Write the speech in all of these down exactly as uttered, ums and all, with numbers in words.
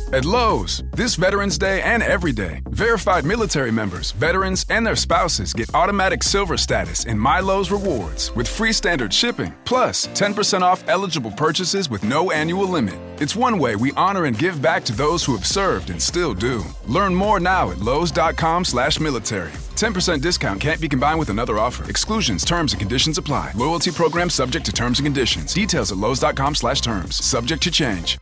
At Lowe's, this Veterans Day and every day, verified military members, veterans, and their spouses get automatic silver status in My Lowe's Rewards with free standard shipping, plus ten percent off eligible purchases with no annual limit. It's one way we honor and give back to those who have served and still do. Learn more now at lowes.com slash military. ten percent discount can't be combined with another offer. Exclusions, terms, and conditions apply. Loyalty program subject to terms and conditions. Details at lowes.com slash terms. Subject to change.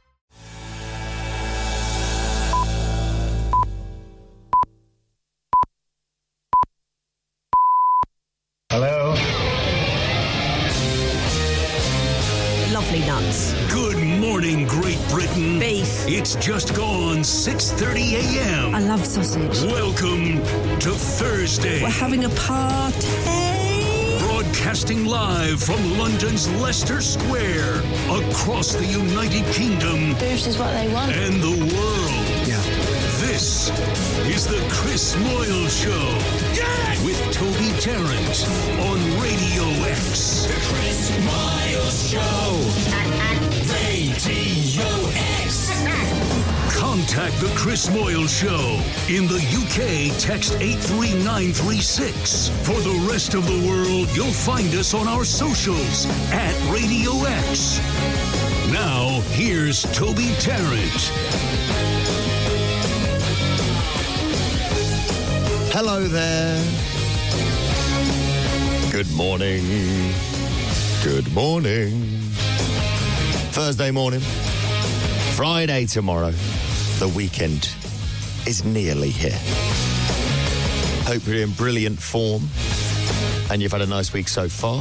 Hello? Lovely nuts. Good morning, Great Britain. Beef. It's just gone six thirty a.m. I love sausage. Welcome to Thursday. We're having a party. Broadcasting live from London's Leicester Square, across the United Kingdom. Boost is what they want. And the world. Yeah. This is the Chris Moyle Show. Yes! With Toby Tarrant on Radio X. The Chris Moyle Show. Radio X. Contact the Chris Moyle Show. In the U K, text eight three nine three six. For the rest of the world, you'll find us on our socials at Radio X. Now, here's Toby Tarrant. Hello there. Good morning. Good morning. Thursday morning. Friday tomorrow. The weekend is nearly here. Hope you're in brilliant form and you've had a nice week so far.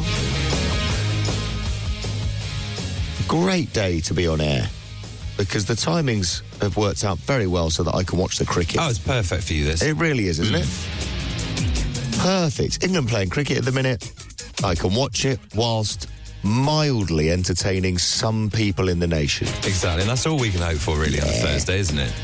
Great day to be on air because the timings have worked out very well so that I can watch the cricket. Oh, it's perfect for you, this. It really is, isn't it? Perfect. England playing cricket at the minute. I can watch it whilst mildly entertaining some people in the nation. Exactly, and that's all we can hope for, really, on a Thursday, isn't it?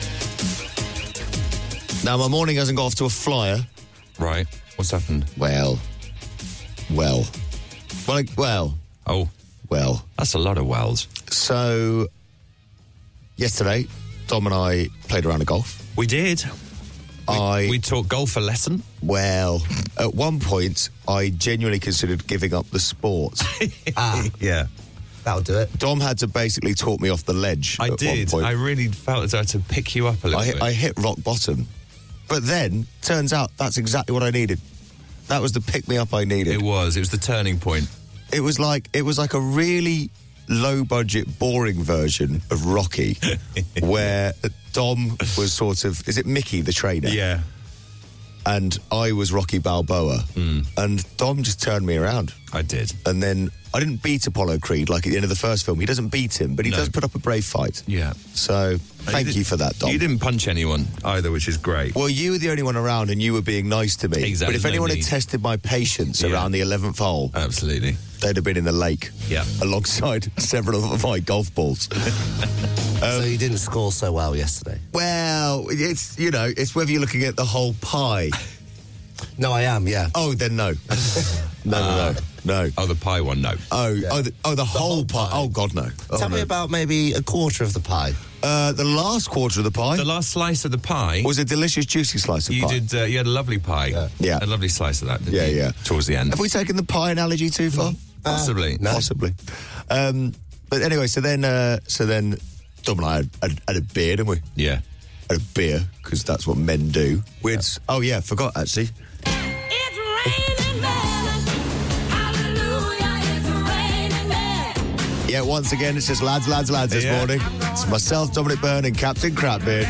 Now, my morning hasn't got off to a flyer. Right. What's happened? Well. Well. Well, I- well. Oh. Well. That's a lot of wells. So, yesterday, Dom and I played a round of golf. We did. We, I we taught golf a lesson. Well, at one point, I genuinely considered giving up the sport. ah, yeah. That'll do it. Dom had to basically talk me off the ledge. I at did. One point. I really felt as though I had to pick you up a little I, bit. I hit rock bottom. But then, turns out, that's exactly what I needed. That was the pick-me-up I needed. It was. It was the turning point. It was like it was like a really low-budget, boring version of Rocky, where Dom was sort of... Is it Mickey, the trainer? Yeah. And I was Rocky Balboa. Mm. And Dom just turned me around. I did. And then I didn't beat Apollo Creed like at the end of the first film. He doesn't beat him, but he No. does put up a brave fight. Yeah. So, thank you, you for that, Dom. You didn't punch anyone either, which is great. Well, you were the only one around and you were being nice to me. Exactly. But if No anyone need. had tested my patience Yeah. around the eleventh hole, Absolutely. they'd have been in the lake. Yeah. Alongside several of my golf balls. so you didn't score so well yesterday? Well, it's, you know, it's whether you're looking at the whole pie. No, I am, yeah. Oh, then no. no, Uh, no, no, no. Oh, the pie one, no. Oh, Yeah. oh, the, oh, the, whole, whole pie. pie. Oh, God, no. Oh, Tell no. me about maybe a quarter of the pie. Uh, the last quarter of the pie The last slice of the pie... was a delicious, juicy slice of You pie. did. Uh, you had a lovely pie. Yeah. Yeah. A lovely slice of that. Didn't Yeah, you? yeah. Towards the end. Have we taken the pie analogy too far? Possibly. no. Possibly. Um, but anyway, so then, uh, so then, Dom and I had, had, had a beer, didn't we? Yeah. Had a beer because that's what men do. We'd, oh yeah, forgot actually. It's raining men. Hallelujah, it's raining men. Yeah, once again, it's just lads, lads, lads this Yeah. morning. It's myself, Dominic Byrne, and Captain Crapbeard.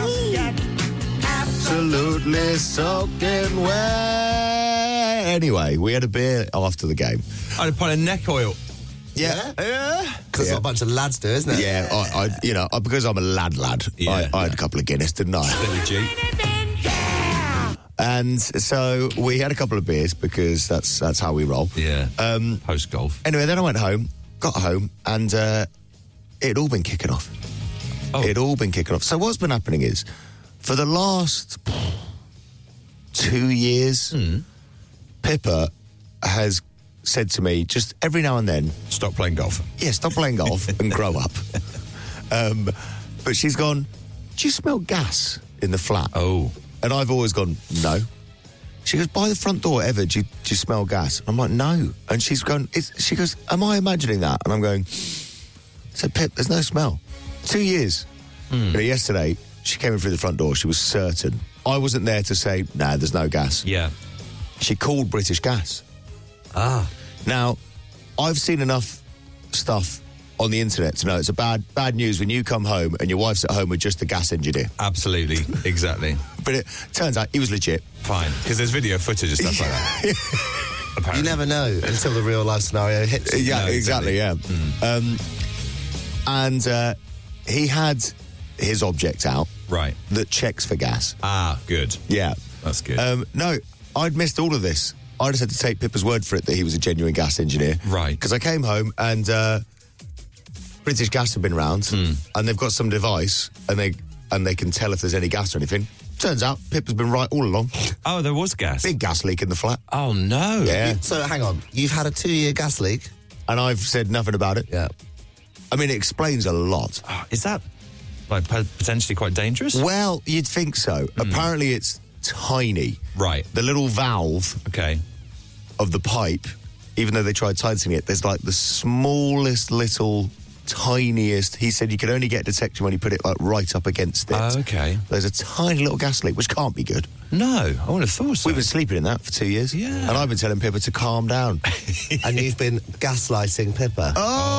Absolutely soaking wet. Anyway, we had a beer after the game. I had a pint of neck oil. Yeah. Yeah. Because Yeah. what a bunch of lads do, isn't it? Yeah, I, I, you know, because I'm a lad lad, Yeah, I, I had yeah. a couple of Guinness, didn't I? Little G. And so we had a couple of beers because that's that's how we roll. Yeah. Um, Post golf. Anyway, then I went home, got home, and uh, it had all been kicking off. Oh. It had all been kicking off. So what's been happening is, for the last two years, Hmm. Pippa has said to me, just every now and then, Stop playing golf. yeah, stop playing golf and grow up. Um, but she's gone, do you smell gas in the flat? Oh. And I've always gone, no. She goes, by the front door ever, do you, do you smell gas? I'm like, no. And she's going, it's, she goes, am I imagining that? And I'm going, I said, Pip, there's no smell. Two years. Mm. You know, yesterday, she came in through the front door. She was certain. I wasn't there to say, nah, there's no gas. Yeah. She called British Gas. Ah. Now, I've seen enough stuff on the internet to know it's a bad bad news when you come home and your wife's at home with just the gas engineer. Absolutely. Exactly. But it turns out he was legit. Fine. Because there's video footage and stuff like that. Apparently. You never know until the real life scenario hits. you. Yeah, No, exactly, exactly. yeah. Um, and uh, he had his object out Right. that checks for gas. Ah, good. Yeah. That's good. Um, no, I'd missed all of this. I just had to take Pippa's word for it that he was a genuine gas engineer. Right. Because I came home and uh, British Gas have been round Hmm. and they've got some device and they and they can tell if there's any gas or anything. Turns out Pippa's been right all along. Oh, there was gas. Big gas leak in the flat. Oh, no. Yeah. So hang on, you've had a two-year gas leak. And I've said nothing about it. Yeah. I mean, it explains a lot. Oh, is that like po- potentially quite dangerous? Well, you'd think so. Apparently it's tiny. Right. The little valve Okay. of the pipe, even though they tried tightening it, there's like the smallest little, tiniest. He said you could only get detection when you put it like right up against it. Oh, okay. There's a tiny little gas leak, which can't be good. No, I would have thought so. We've been sleeping in that for two years. Yeah. And I've been telling Pippa to calm down. And you've been gaslighting Pippa.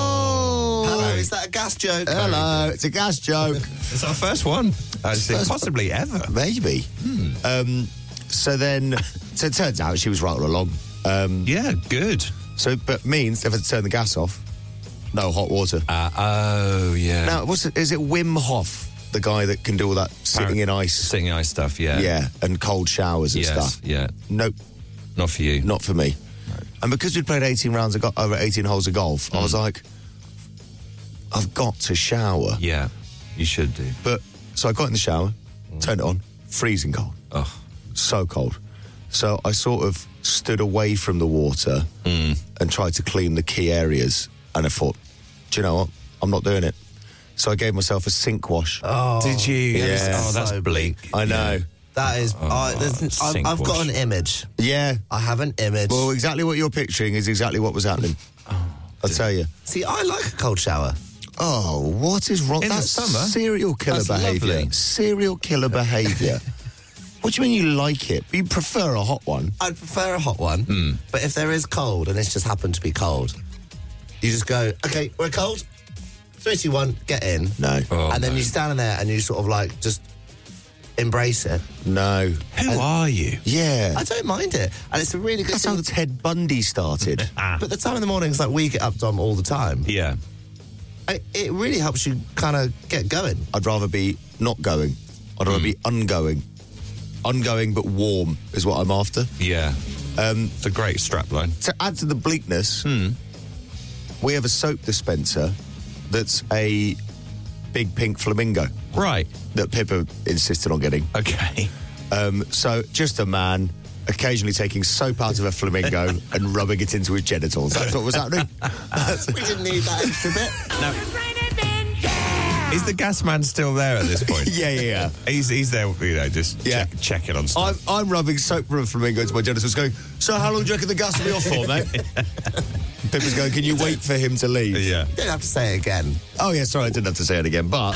Oh! Hello, is that a gas joke? Hello, it's a gas joke. It's our first one. I think First- possibly ever. Maybe. Um, so then, so it turns out she was right all along. Um, Yeah, good. so, but means if I turn the gas off, no hot water. Uh, oh, yeah. Now, what's it, is it Wim Hof, the guy that can do all that sitting in ice? Sitting in ice stuff, yeah. Yeah, and cold showers and Yes, stuff. yeah. Nope, Not for you. not for me. And because we'd played eighteen rounds of go- over eighteen holes of golf, I was like, I've got to shower. Yeah, you should do. But so I got in the shower, turned it on, freezing cold, Oh, so cold. So I sort of stood away from the water and tried to clean the key areas. And I thought, do you know what? I'm not doing it. So I gave myself a sink wash. Oh, did you? yeah. Oh, that's So bleak. I know. that is. I, there's- I've, sink I've got wash. an image. Yeah. I have an image. Well, exactly what you're picturing is exactly what was happening. I'll tell you. See, I like a cold shower. Oh, what is wrong? In the That's summer? serial killer That's behaviour. lovely. Serial killer behaviour. What do you mean you like it? You prefer a hot one? I'd prefer a hot one, Hmm. but if there is cold and it's just happened to be cold, you just go, okay, we're cold. Three, two, one, get in. No. Oh, and then no. you stand there and you sort of like just embrace it. No. Who are you? Yeah. I don't mind it, and it's a really good That's how thing. Ted Bundy started. But the time in the morning is like we get up, Dom, all the time. Yeah. I, it really helps you kind of get going. I'd rather be not going. I'd rather be ungoing. Ungoing but warm is what I'm after. Yeah. Um, It's a great strapline. to add to the bleakness, we have a soap dispenser that's a big pink flamingo Right. that Pippa insisted on getting. Okay. Um, so just a man occasionally taking soap out of a flamingo and rubbing it into his genitals. That's what was happening. We didn't need that extra bit. Is the gas man still there at this point? yeah, yeah, yeah. He's he's there, you know, just Yeah. check, checking on I'm, stuff. I'm rubbing soap from a flamingo into my genitals going, so how long do you reckon the gas will be off for, mate? Pippa's going, can you wait for him to leave? yeah. You don't have to say it again. Oh, yeah, sorry, I didn't have to say it again, but...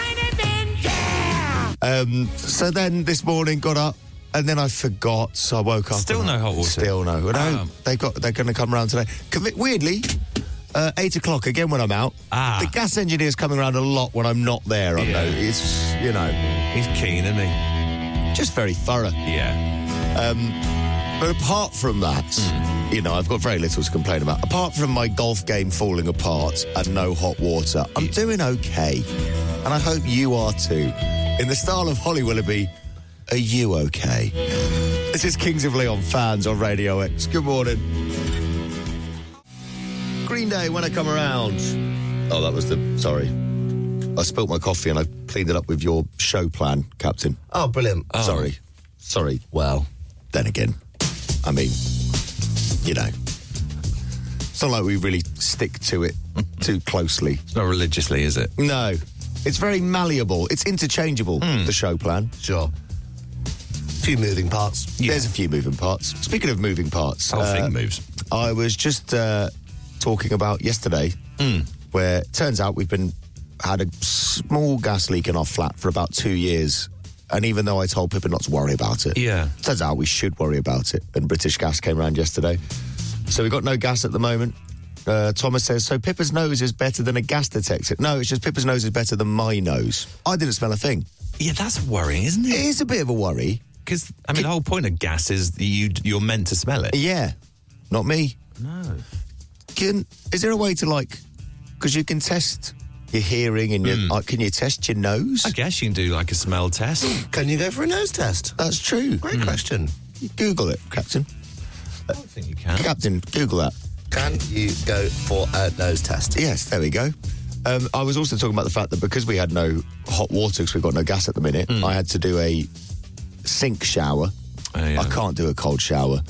Um, so then this morning got up and then I forgot, so I woke up. Still and no I- hot water? Still no. No, Um. they got, they're going to come round today. Convi- Weirdly, uh, eight o'clock again when I'm out. Ah. The gas engineer's coming around a lot when I'm not there, I Yeah. know. It's, you know, He's keen, isn't he? just very thorough. Yeah. But apart from that, Hmm. you know, I've got very little to complain about. Apart from my golf game falling apart and no hot water, I'm doing okay. And I hope you are too. In the style of Holly Willoughby, are you okay? This is Kings of Leon, Fans on Radio X. Good morning. Green Day, When I Come Around. Oh, that was the... Sorry. I spilt my coffee and I cleaned it up with your show plan, Captain. Oh, brilliant. Sorry. Sorry. Well, Then again, I mean, you know, it's not like we really stick to it too closely. It's not religiously, is it? No, It's very malleable. It's interchangeable, the show plan. Sure. Few moving parts. There's a few moving parts. Speaking of moving parts... Whole uh, thing moves. I was just uh, talking about yesterday, where it turns out we've been had a small gas leak in our flat for about two years. And even though I told Pippa not to worry about it, Yeah. turns out we should worry about it. And British Gas came round yesterday. So we've got no gas at the moment. Uh, Thomas says, so Pippa's nose is better than a gas detector. No, it's just Pippa's nose is better than my nose. I didn't smell a thing. Yeah, that's worrying, isn't It it? is a bit of a worry. Because, I mean, the whole point of gas is that you, you're meant to smell it. Yeah, not me. No. Can is there a way to like, because you can test your hearing and your, uh, can you test your nose? I guess you can do like a smell test. Can you go for a nose test? That's true. Great question. Google it, Captain. I don't think you can. Captain, Google that. Can you go for a nose test? Yes, there we go. Um, I was also talking about the fact that because we had no hot water, because we've got no gas at the minute, I had to do a sink shower. Oh, yeah. I can't do a cold shower.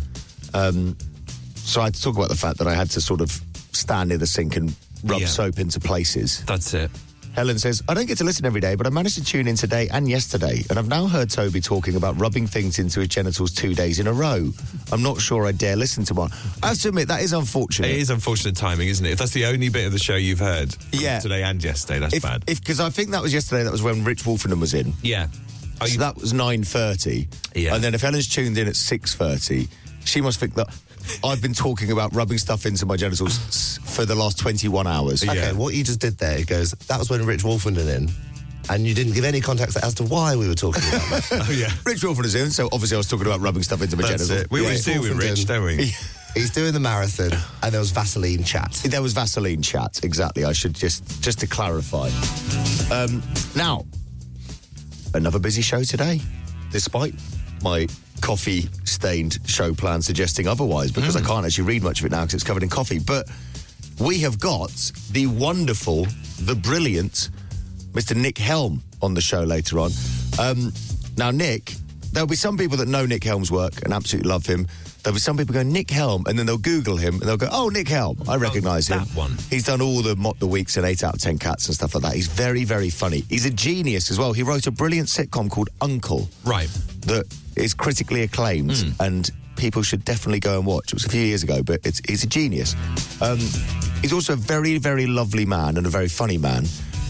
Um, so I had to talk about the fact that I had to sort of stand near the sink and rub Yeah. soap into places. That's it. Helen says, I don't get to listen every day, but I managed to tune in today and yesterday, and I've now heard Toby talking about rubbing things into his genitals two days in a row. I'm not sure I dare listen to one. I have to admit, that is unfortunate. It is unfortunate timing, isn't it? If that's the only bit of the show you've heard from Yeah. today and yesterday, that's If, bad. if because I think that was yesterday, that was when Rich Wolfenden was in. yeah. Are So you, that was nine thirty. Yeah. And then if Helen's tuned in at six thirty, she must think that I've been talking about rubbing stuff into my genitals s- for the last twenty-one hours. Yeah. Okay, what you just did there, it goes, that was when Rich Wolfenden in, and you didn't give any context as to why we were talking about that. oh, yeah. Rich Wolfenden's in, so obviously I was talking about rubbing stuff into my That's genitals. it. We Yeah. always do with Rich, don't we? He's doing the marathon, and there was Vaseline chat. There was Vaseline chat, exactly. I should just, just to clarify. Um, now, another busy show today, despite my coffee-stained show plan suggesting otherwise, because I can't actually read much of it now because it's covered in coffee. But we have got the wonderful, the brilliant Mister Nick Helm on the show later on. Um, now, Nick, there'll be some people that know Nick Helm's work and absolutely love him. There'll be some people going, Nick Helm, and then they'll Google him and they'll go, oh, Nick Helm, I recognise him. that one. He's done all the Mock the Weeks and eight out of ten Cats and stuff like that. He's very, very funny. He's a genius as well. He wrote a brilliant sitcom called Uncle Right. that is critically acclaimed and people should definitely go and watch. It was a few years ago, but it's, he's a genius. Um, he's also a very, very lovely man and a very funny man.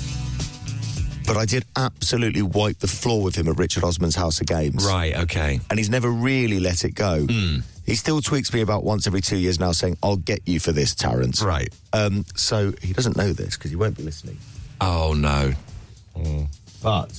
But I did absolutely wipe the floor with him at Richard Osman's House of Games. Right, okay. And he's never really let it go. He still tweaks me about once every two years now saying, I'll get you for this, Terence. Right. Um, so he doesn't know this because he won't be listening. Oh, no. But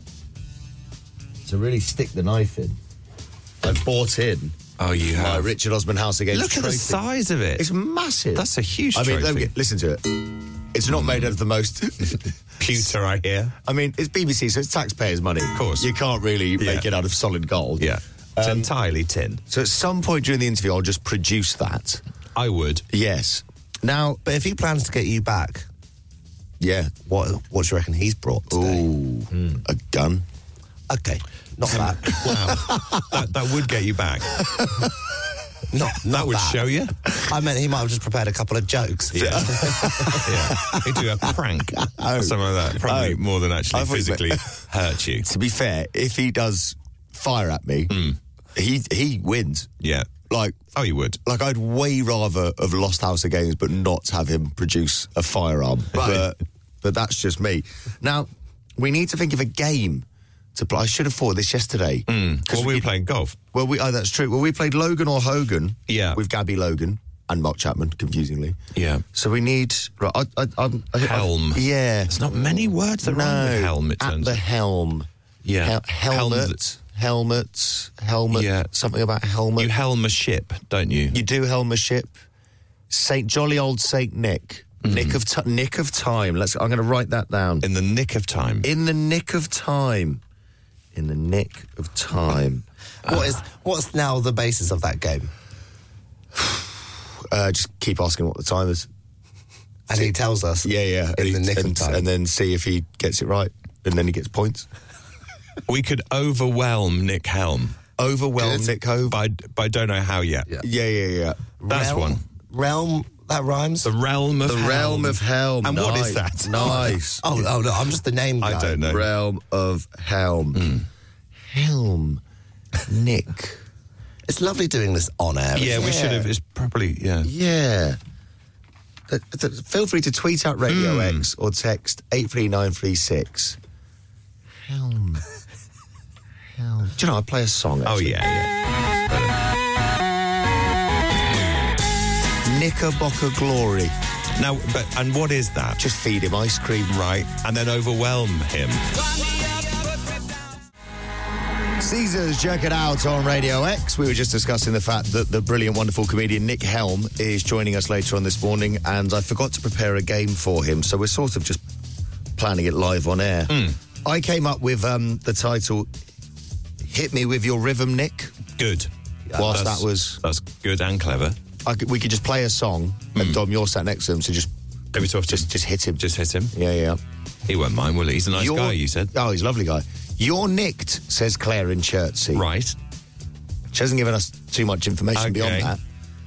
to really stick the knife in, I bought in Oh, you my have. Richard Osman House of Games Look at the trophy. size of it. It's massive. That's a huge I mean, let me trophy. get, listen to it. It's not made out of the most... Pewter, I hear. I mean, it's B B C, so it's taxpayers' money. Of course. You can't really Yeah. make it out of solid gold. Yeah. It's Um, entirely tin. So at some point during the interview, I'll just produce that. I would. Yes. Now, But if he plans to get you back, yeah. what what do you reckon he's brought today? Ooh, a gun. Okay, not that. Wow. that, that would get you back. not, not That would that. show you. I meant he might have just prepared a couple of jokes. Yeah. yeah. He'd do a prank. Oh. Or something like that. Probably Oh. more than actually I thought you physically meant- hurt you. To be fair, if he does fire at me, he he wins. Yeah. Like, Oh, you would. like I'd way rather have lost House of Games, but not have him produce a firearm. But but that's just me. Now we need to think of a game to play. I should have thought of this yesterday. Well, we were you- playing golf. Well, we oh, that's true. Well, we played Logan or Hogan. Yeah. With Gabby Logan and Mark Chapman, confusingly. Yeah. So we need right. I, I, I'm- I, Helm. I, yeah. There's not many words that no. rhyme with helm, it at turns the out. helm. Yeah. Hel- helmet. Helmet. Helmet. Helmet. Yeah. Something about helmet. You helm a ship, don't you? You do helm a ship. Saint Jolly Old Saint Nick. Nick of ti Nick of time. Let's. I'm going to write that down. In the nick of time. In the nick of time. In the nick of time. What is what's now the basis of that game? Uh, just keep asking what the time is. And he tells us. Yeah, yeah. In and, the nick and, of time. and then see if he gets it right, and then he gets points. We could overwhelm Nick Helm. Overwhelm Good. Nick Hove. But I, but I don't know how yet. Yeah. Yeah, yeah, yeah. That's Realm- one. Realm. That rhymes. The realm of The Helm. realm of Helm. And what is Nice. that? Nice. Oh, oh no, I'm just the name guy. I don't know. Realm of Helm. Helm. Nick. It's lovely doing this on air. Yeah, isn't we it? should have. It's probably, yeah. Yeah. Th- th- feel free to tweet at Radio X or text eight three nine three six. Helm. Helm. Do you know, I play a song. Oh, actually. yeah, yeah. Knickerbocker Glory. Now, but, and what is that? Just feed him ice cream. Right, and then overwhelm him. Caesars, check it out on Radio X. We were just discussing the fact that the brilliant, wonderful comedian Nick Helm is joining us later on this morning, and I forgot to prepare a game for him, so we're sort of just planning it live on air. I came up with um, the title, Hit Me With Your Rhythm, Nick. Good. Whilst That's- that was... That's good and clever. I could, we could just play a song, and Dom, you're sat next to him, so just... Maybe talk to just, him. just hit him. Just hit him. Yeah, yeah. He won't mind, will he? He's a nice You're- guy, you said. Oh, he's a lovely guy. You're nicked, says Claire in Chertsey. Right. She hasn't given us too much information Okay. beyond that.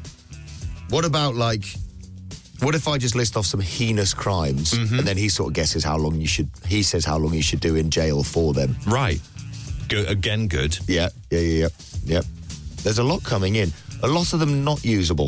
What about, like, what if I just list off some heinous crimes Mm-hmm. and then he sort of guesses how long you should, he says how long you should do in jail for them? Right. Good. Again, good. Yeah, yeah, yeah, yeah. Yep. There's a lot coming in. A lot of them not usable.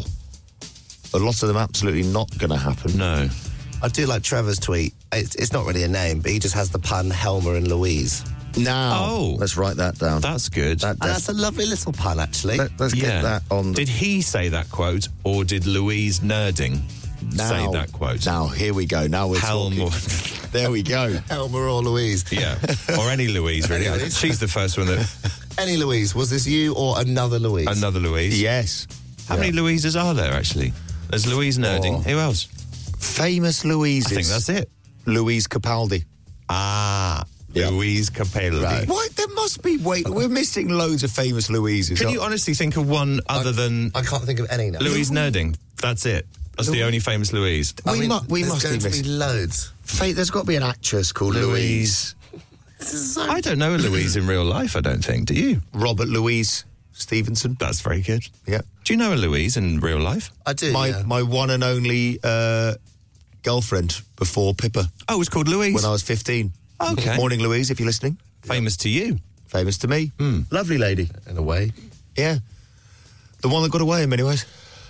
A lot of them absolutely not going to happen. No. I do like Trevor's tweet. It's, it's not really a name, but he just has the pun Helmer and Louise. Now, Oh. let's write that down. That's good. That, And that's a lovely little pun, actually. let, us yeah. get that on. Did he say that quote, or did Louise Nerding now, say that quote? Now, here we go. Now we're Helm talking. or- There we go. Helmer or Louise. Yeah. Or any Louise, really. Any Louise. She's the first one that... Any Louise. Was this you or another Louise? Another Louise. Yes. How many Louises are there, actually? There's Louise Nerding. Oh. Who else? Famous Louises. I think that's it. Louise Capaldi. Ah, Yeah. Louise Capaldi. Right. What? There must be. Wait, we're missing loads of famous Louises. Can you honestly think of one other than I can't think of any now. Louise Nerding? That's it. That's the only famous Louise. I we mean, mu- we there's must going be to be missing. loads. Fa- there's got to be an actress called Louise. Louise. I don't know a Louise in real life, I don't think. Do you? Robert Louise Stevenson. That's very good. Yeah. Do you know a Louise in real life? I do. My yeah. my one and only uh, girlfriend before Pippa Oh, it's called Louise. when I was fifteen. Okay. Morning, Louise, if you're listening. Famous to you. Famous to me. Hmm. Lovely lady. in a way. Yeah. The one that got away in many ways.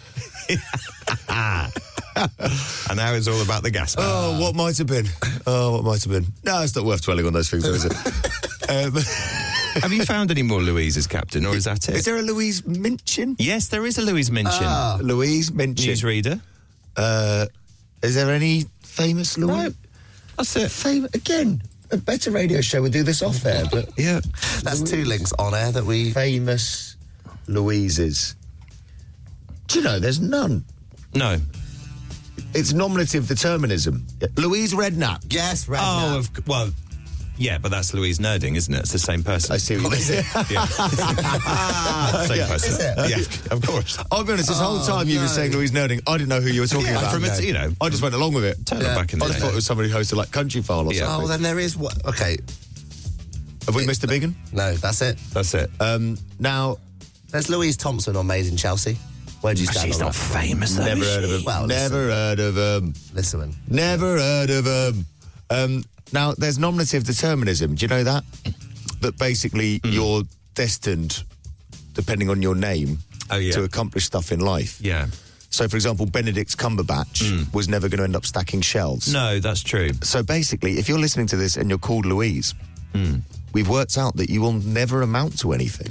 And now it's all about the gas. Oh, what might have been. Oh, what might have been. No, it's not worth dwelling on those things, though, is it? um, Have you found any more Louises, Captain, or is that it? is there a Louise Minchin? Yes, there is a Louise Minchin. Ah. Louise Minchin. Newsreader. Uh, is there any famous Louise? No. That's it. Fam- again, a better radio show would do this off air, but Yeah. That's two links on air that we. famous Louises. Do you know, there's none. No. It's nominative determinism. Louise Redknapp. Yes, right. Oh, of, well, yeah, but that's Louise Nerding, isn't it? It's the same person. I see what you mean. Yeah. Same Yeah. person. Is it? Yeah, of course. I'll be honest, this whole Oh, time you were no. saying Louise Nerding, I didn't know who you were talking Yeah, about. from it, you know. I just went along with it. Turn Yeah. it back in I the just day. thought it was somebody who hosted like Country File or Yeah. something. Oh, then there is what? Okay, Have we missed a big one? no, that's it. That's it. Um, now, There's Louise Thompson on Made in Chelsea. Where do you stand She's on not that? famous, though. never is heard of she? him. Well, never listen. heard of him. Listen, Never heard of him. Um, now, there's nominative determinism. Do you know that? That basically Hmm. you're destined, depending on your name, Oh, yeah. to accomplish stuff in life. Yeah. So, for example, Benedict Cumberbatch was never going to end up stacking shelves. No, that's true. So basically, if you're listening to this and you're called Louise, Hmm. we've worked out that you will never amount to anything.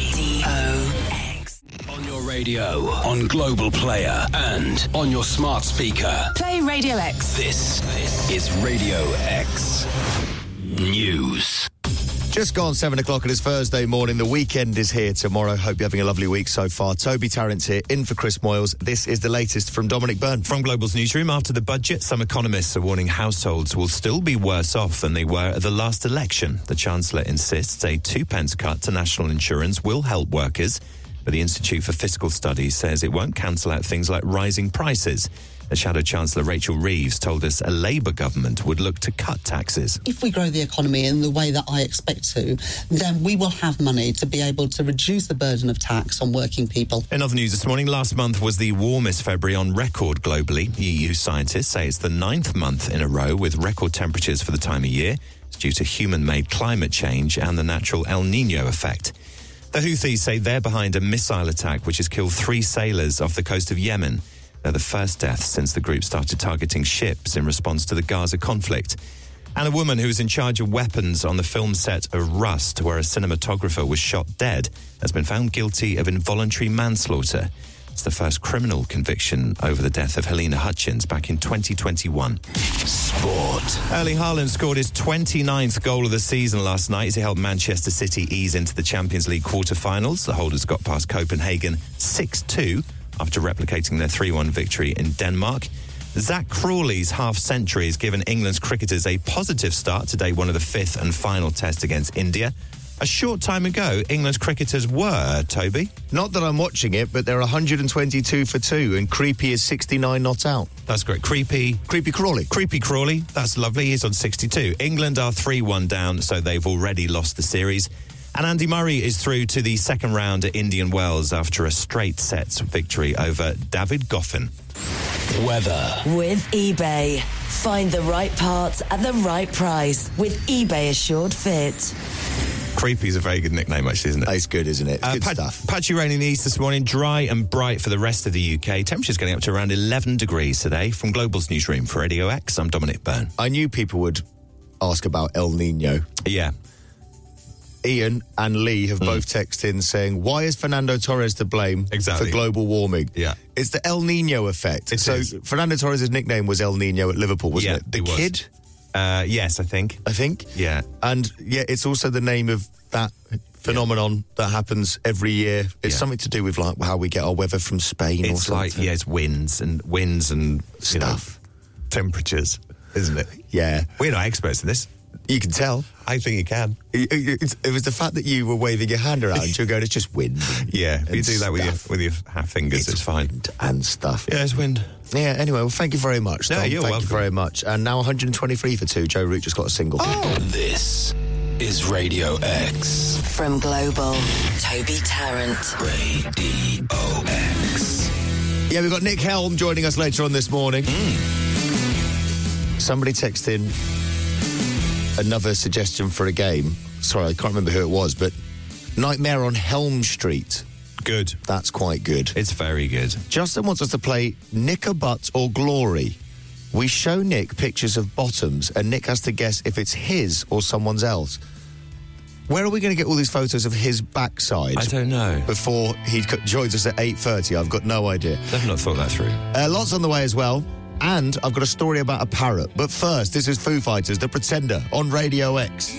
On your radio, on Global Player, and on your smart speaker. Play Radio X. This is Radio X News. Just gone seven o'clock. It is Thursday morning. The weekend is here tomorrow. Hope you're having a lovely week so far. Toby Tarrant here, in for Chris Moyles. This is the latest from Dominic Byrne. From Global's newsroom, after the budget, some economists are warning households will still be worse off than they were at the last election. The Chancellor insists a two pence cut to national insurance will help workers, but the Institute for Fiscal Studies says it won't cancel out things like rising prices. The Shadow Chancellor Rachel Reeves told us a Labour government would look to cut taxes. If we grow the economy in the way that I expect to, then we will have money to be able to reduce the burden of tax on working people. In other news this morning, last month was the warmest February on record globally. E U scientists say it's the ninth month in a row with record temperatures for the time of year. It's due to human-made climate change and the natural El Niño effect. The Houthis say they're behind a missile attack which has killed three sailors off the coast of Yemen. They're the first deaths since the group started targeting ships in response to the Gaza conflict. And a woman who was in charge of weapons on the film set of Rust, where a cinematographer was shot dead, has been found guilty of involuntary manslaughter. It's the first criminal conviction over the death of Helena Hutchins back in twenty twenty-one. Sport. Erling Haaland scored his twenty-ninth goal of the season last night as he helped Manchester City ease into the Champions League quarter-finals. The holders got past Copenhagen six two after replicating their three one victory in Denmark. Zach Crawley's half-century has given England's cricketers a positive start. Today, one of the fifth and final tests against India. A short time ago, England's cricketers were, Toby. Not that I'm watching it, but they're one hundred twenty-two for two, and Creepy is sixty-nine not out. That's great. Creepy. Creepy Crawley. Creepy Crawley. That's lovely. He's on sixty-two. England are three one down, so they've already lost the series. And Andy Murray is through to the second round at Indian Wells after a straight sets victory over David Goffin. Weather. With eBay. Find the right parts at the right price with eBay Assured Fit. Creepy is a very good nickname, actually, isn't it? It's good, isn't it? It's Uh, good pat- stuff. Patchy rain in the east this morning, dry and bright for the rest of the U K. Temperatures getting up to around eleven degrees today. From Global's newsroom for Radio X, I'm Dominic Byrne. I knew people would ask about El Nino. Yeah. Ian and Lee have both texted in saying, why is Fernando Torres to blame Exactly. for global warming? Yeah. It's the El Nino effect. It so is. Fernando Torres' nickname was El Nino at Liverpool, wasn't Yeah, it? The it was. kid, Uh, yes, I think. I think. Yeah. And yeah, it's also the name of that phenomenon that happens every year. It's Yeah. something to do with like how we get our weather from Spain or It's something. like, yeah, it's winds and winds and you know, Stuff. temperatures, isn't it? Yeah. We're not experts in this. You can tell. I think you can. It, it- it was the fact that you were waving your hand around. You're going, it's just wind. and- Yeah, if you and do that with your, stuff. with your half fingers, it's, fine. wind and stuff. Yeah, it's wind. Yeah, anyway, well, thank you very much, No, Tom. you're thank welcome. you very much. And now one hundred twenty-three for two. Joe Root just got a single. This is Radio X. From Global, Toby Tarrant. Radio X. Yeah, we've got Nick Helm joining us later on this morning. Somebody texted in another suggestion for a game. Sorry, I can't remember who it was, but Nightmare on Helm Street. Good. That's quite good. It's very good. Justin wants us to play Nick a Butt or Glory. We show Nick pictures of bottoms, and Nick has to guess if it's his or someone's else. Where are we going to get all these photos of his backside? I don't know. Before he co- joins us at eight thirty, I've got no idea. I've not thought that through. Uh, lots on the way as well. And I've got a story about a parrot. But first, this is Foo Fighters, The Pretender, on Radio X.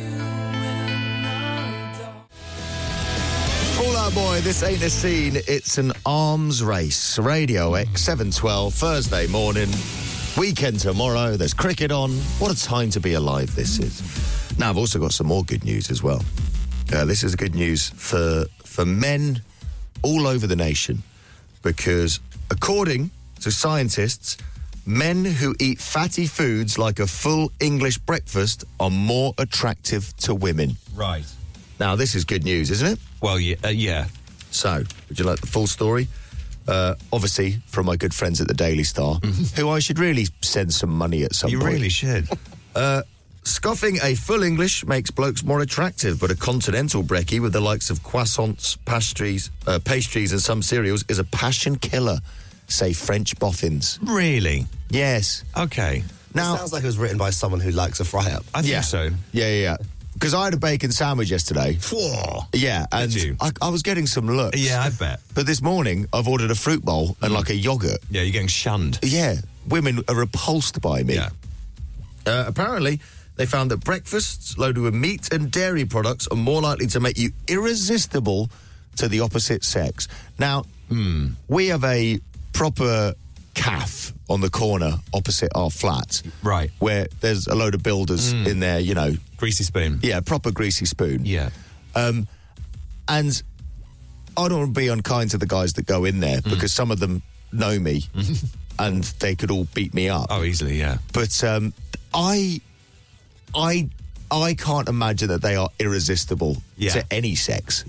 Fall Out Boy, this ain't a scene, it's an arms race. Radio X, seven twelve, Thursday morning. Weekend tomorrow, there's cricket on. What a time to be alive this is. Now, I've also got some more good news as well. Uh, this is good news for, for men all over the nation. Because according to scientists, men who eat fatty foods like a full English breakfast are more attractive to women. Right. Now, this is good news, isn't it? Well, yeah. Uh, yeah. So, would you like the full story? Uh, obviously, from my good friends at the Daily Star, who I should really send some money at some You point. really should. Uh, scoffing a full English makes blokes more attractive, but a continental brekkie with the likes of croissants, pastries, uh, pastries and some cereals is a passion killer, say French boffins. Really? Yes. Okay. Now, Sounds like it was written by someone who likes a fry-up. I think yeah. so. Yeah, yeah, yeah. Because I had a bacon sandwich yesterday. Whoa. Yeah, and you? I, I was getting some looks. Yeah, I bet. But this morning, I've ordered a fruit bowl and like a yogurt. Yeah, you're getting shunned. Yeah, women are repulsed by me. Yeah. Uh, apparently, they found that breakfasts loaded with meat and dairy products are more likely to make you irresistible to the opposite sex. Now, we have a proper cafe on the corner opposite our flat. Right. Where there's a load of builders in there, you know. Greasy spoon. Yeah, proper greasy spoon. Yeah. Um, and I don't want to be unkind to the guys that go in there because some of them know me and they could all beat me up. Oh, easily, yeah. But um, I, I, I can't imagine that they are irresistible Yeah. to any sex.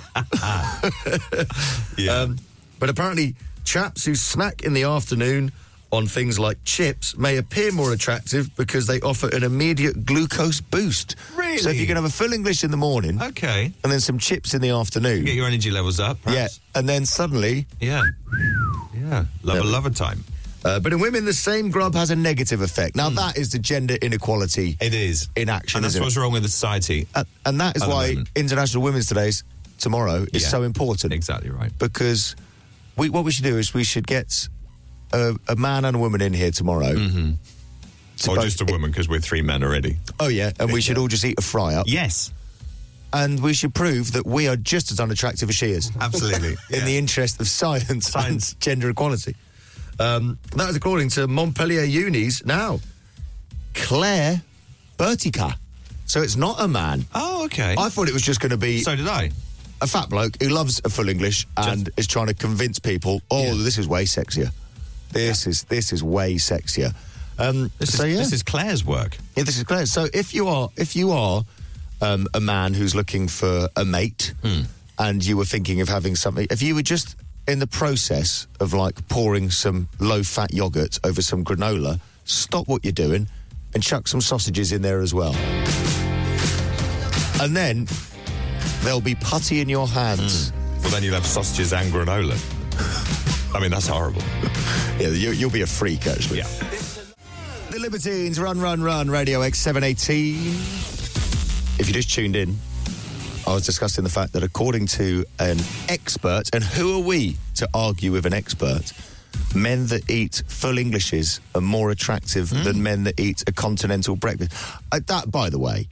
Yeah. Um, but apparently, chaps who snack in the afternoon on things like chips may appear more attractive because they offer an immediate glucose boost. Really? So if you can have a full English in the morning Okay. and then some chips in the afternoon. Get your energy levels up, Yeah, perhaps. and then suddenly... Yeah. Yeah. Love a Lovely. lover time. Uh, but in women, the same grub has a negative effect. Now, that is the gender inequality It is. in action, And that's isn't what's it? wrong with the society. Uh, and that is At the why moment. International Women's Today's tomorrow is Yeah. so important. Exactly right. Because we, what we should do is we should get a, a man and a woman in here tomorrow. Mm-hmm. to Or both- just a woman, because we're three men already. Oh, yeah, and we should all just eat a fry-up. Yes. And we should prove that we are just as unattractive as she is. Absolutely. In Yeah. the interest of science, Science. and gender equality. Um, that is according to Montpellier Uni's now Claire Bertica. So it's not a man. Oh, okay. I thought it was just going to be So did I. a fat bloke who loves a full English and is trying to convince people, oh, Yeah. this is way sexier. This is this is way sexier. Um, This, so is, yeah. this is Claire's work. Yeah, this is Claire. So if you are if you are um, a man who's looking for a mate and you were thinking of having something, if you were just in the process of like pouring some low-fat yogurt over some granola, stop what you're doing and chuck some sausages in there as well. And then there'll be putty in your hands. Well, then you'll have sausages and granola. I mean, that's horrible. Yeah, you, you'll be a freak, actually. Yeah. The Libertines, Run, Run, Run, Radio X seven eighteen. If you just tuned in, I was discussing the fact that according to an expert, and who are we to argue with an expert, men that eat full Englishes are more attractive than men that eat a continental breakfast. Uh, that, by the way,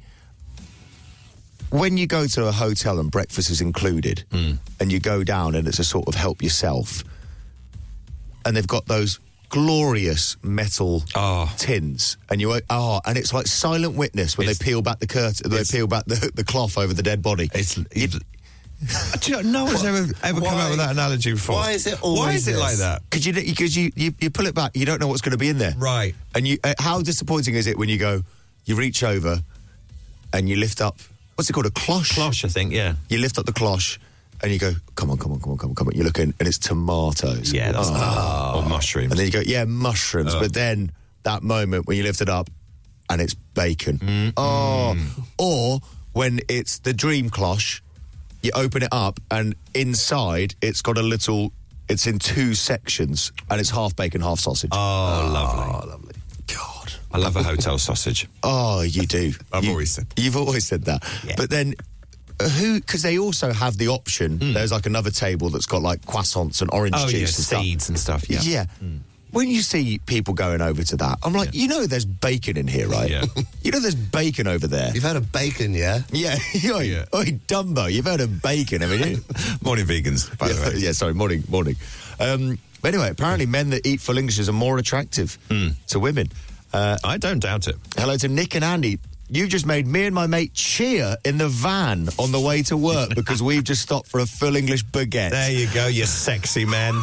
when you go to a hotel and breakfast is included, and you go down and it's a sort of help yourself, and they've got those glorious metal Oh. tins, and you oh, and it's like Silent Witness when It's- they peel back the curtain, they it's- peel back the, the cloth over the dead body. It's. Do you know, no one's ever ever come Why- out with that analogy before. why is it Why always is it this? like that? Because you because you, you you pull it back, you don't know what's going to be in there, Right. And you uh, how disappointing is it when you go, you reach over, and you lift up what's it called, a cloche? Cloche, I think. Yeah. You lift up the cloche, and you go, come on, come on, come on, come on, come on. You look in, and it's tomatoes. Yeah. That's Oh. or mushrooms. And then you go, yeah, mushrooms. Oh. But then that moment when you lift it up and it's bacon. Oh. Or when it's the dream cloche, you open it up and inside it's got a little, it's in two sections and it's half bacon, half sausage. Oh, lovely. Oh, lovely. God. I love a hotel sausage. Oh, you do. I've You- always said. You've always said that. Yeah. But then uh, who, because they also have the option, there's like another table that's got like croissants and orange Oh, juice yeah, and stuff. seeds and stuff. Yeah. Yeah. When you see people going over to that, I'm like, you know there's bacon in here, right? Yeah. You know there's bacon over there. You've heard of bacon, yeah? Yeah. Oi, Yeah. oi, Dumbo, you've heard of bacon, haven't you? Morning vegans, by the yeah, way. yeah, sorry, morning, morning. Um, but anyway, apparently men that eat full Englishes are more attractive to women. Uh, I don't doubt it. hello to Nick and Andy. You just made me and my mate cheer in the van on the way to work because we've just stopped for a full English baguette. There you go, you sexy man.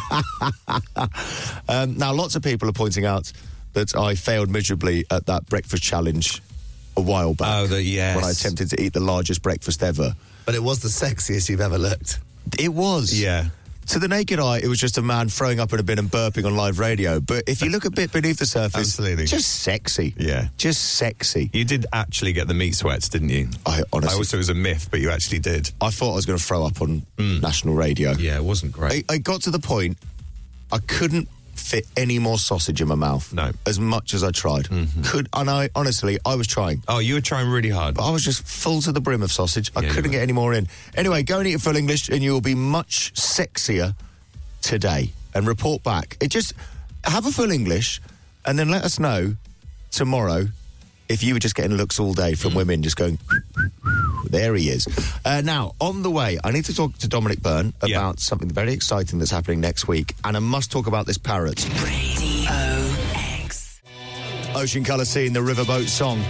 Um, now, lots of people are pointing out that I failed miserably at that breakfast challenge a while back. Oh, the- yes. When I attempted to eat the largest breakfast ever. But it was the sexiest you've ever looked. It was. Yeah. To the naked eye, it was just a man throwing up in a bin and burping on live radio. But if you look a bit beneath the surface, Absolutely. just sexy. Yeah. Just sexy. You did actually get the meat sweats, didn't you? I honestly, I always thought it was a myth, but you actually did. I thought I was going to throw up on national radio. Yeah, it wasn't great. I, I got to the point I couldn't fit any more sausage in my mouth. No. As much as I tried. Could and I honestly I was trying. Oh, you were trying really hard. But I was just full to the brim of sausage. I Yeah, you couldn't were. get any more in. Anyway, go and eat a full English and you will be much sexier today. And report back. It just have a full English and then let us know tomorrow if you were just getting looks all day from women just going, there he is. Uh, now, on the way, I need to talk to Dominic Byrne about Yeah. something very exciting that's happening next week. And I must talk about this parrot. Radio X. Ocean Colour Scene, the Riverboat Song.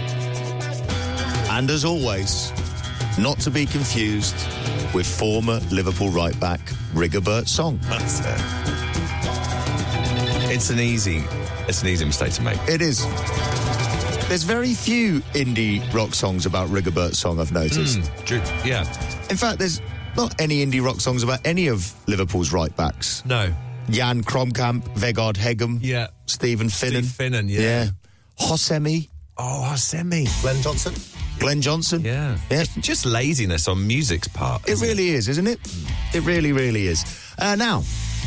And as always, not to be confused with former Liverpool right-back Rigobert Song. That's it. It's an easy, it's an easy mistake to make. It is. There's very few indie rock songs about Rigobert Song, I've noticed. Mm, dr- yeah. In fact, there's not any indie rock songs about any of Liverpool's right-backs. No. Jan Kromkamp, Vegard Hegem, Yeah. Stephen Finnan. Steve Finnan, yeah. Yeah. Hosemi, Oh, Hosemi. Glenn Johnson. Glenn Johnson. Yeah. Yeah. Just laziness on music's part. It isn't really is, isn't it? It really, really is. Uh, now,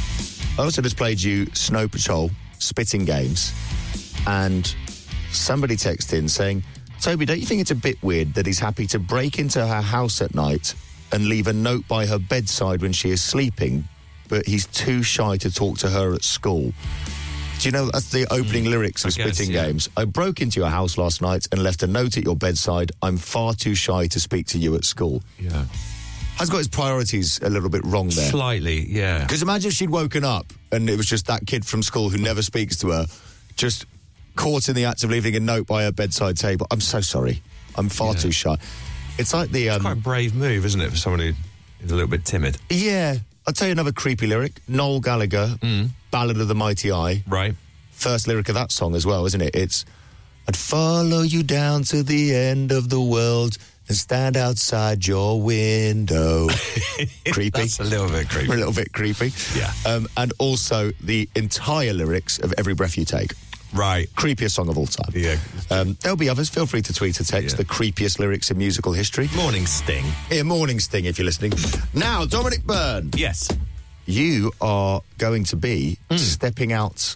I also just played you Snow Patrol, Spitting Games, and somebody texted in saying, Toby, don't you think it's a bit weird that he's happy to break into her house at night and leave a note by her bedside when she is sleeping, but he's too shy to talk to her at school? Do you know that's the opening mm, lyrics of I guess, Spitting yeah. Games? I broke into your house last night and left a note at your bedside. I'm far too shy to speak to you at school. Yeah. Has got his priorities a little bit wrong there. Slightly, yeah. Because imagine if she'd woken up and it was just that kid from school who never speaks to her, just caught in the act of leaving a note by her bedside table. I'm so sorry. I'm far Yeah. too shy. It's like the... Um, Quite a brave move, isn't it, for someone who is a little bit timid? yeah. I'll tell you another creepy lyric. Noel Gallagher, Mm. Ballad of the Mighty Eye. Right. First lyric of that song as well, isn't it? It's, I'd follow you down to the end of the world and stand outside your window. Creepy. That's a little bit creepy. A little bit creepy. Yeah. Um, and also the entire lyrics of Every Breath You Take. Right. Creepiest song of all time. Yeah. Um, there'll be others. Feel free to tweet or text Yeah. the creepiest lyrics in musical history. Morning sting. Here, Morning Sting, if you're listening. Now, Dominic Byrne, Yes. you are going to be stepping out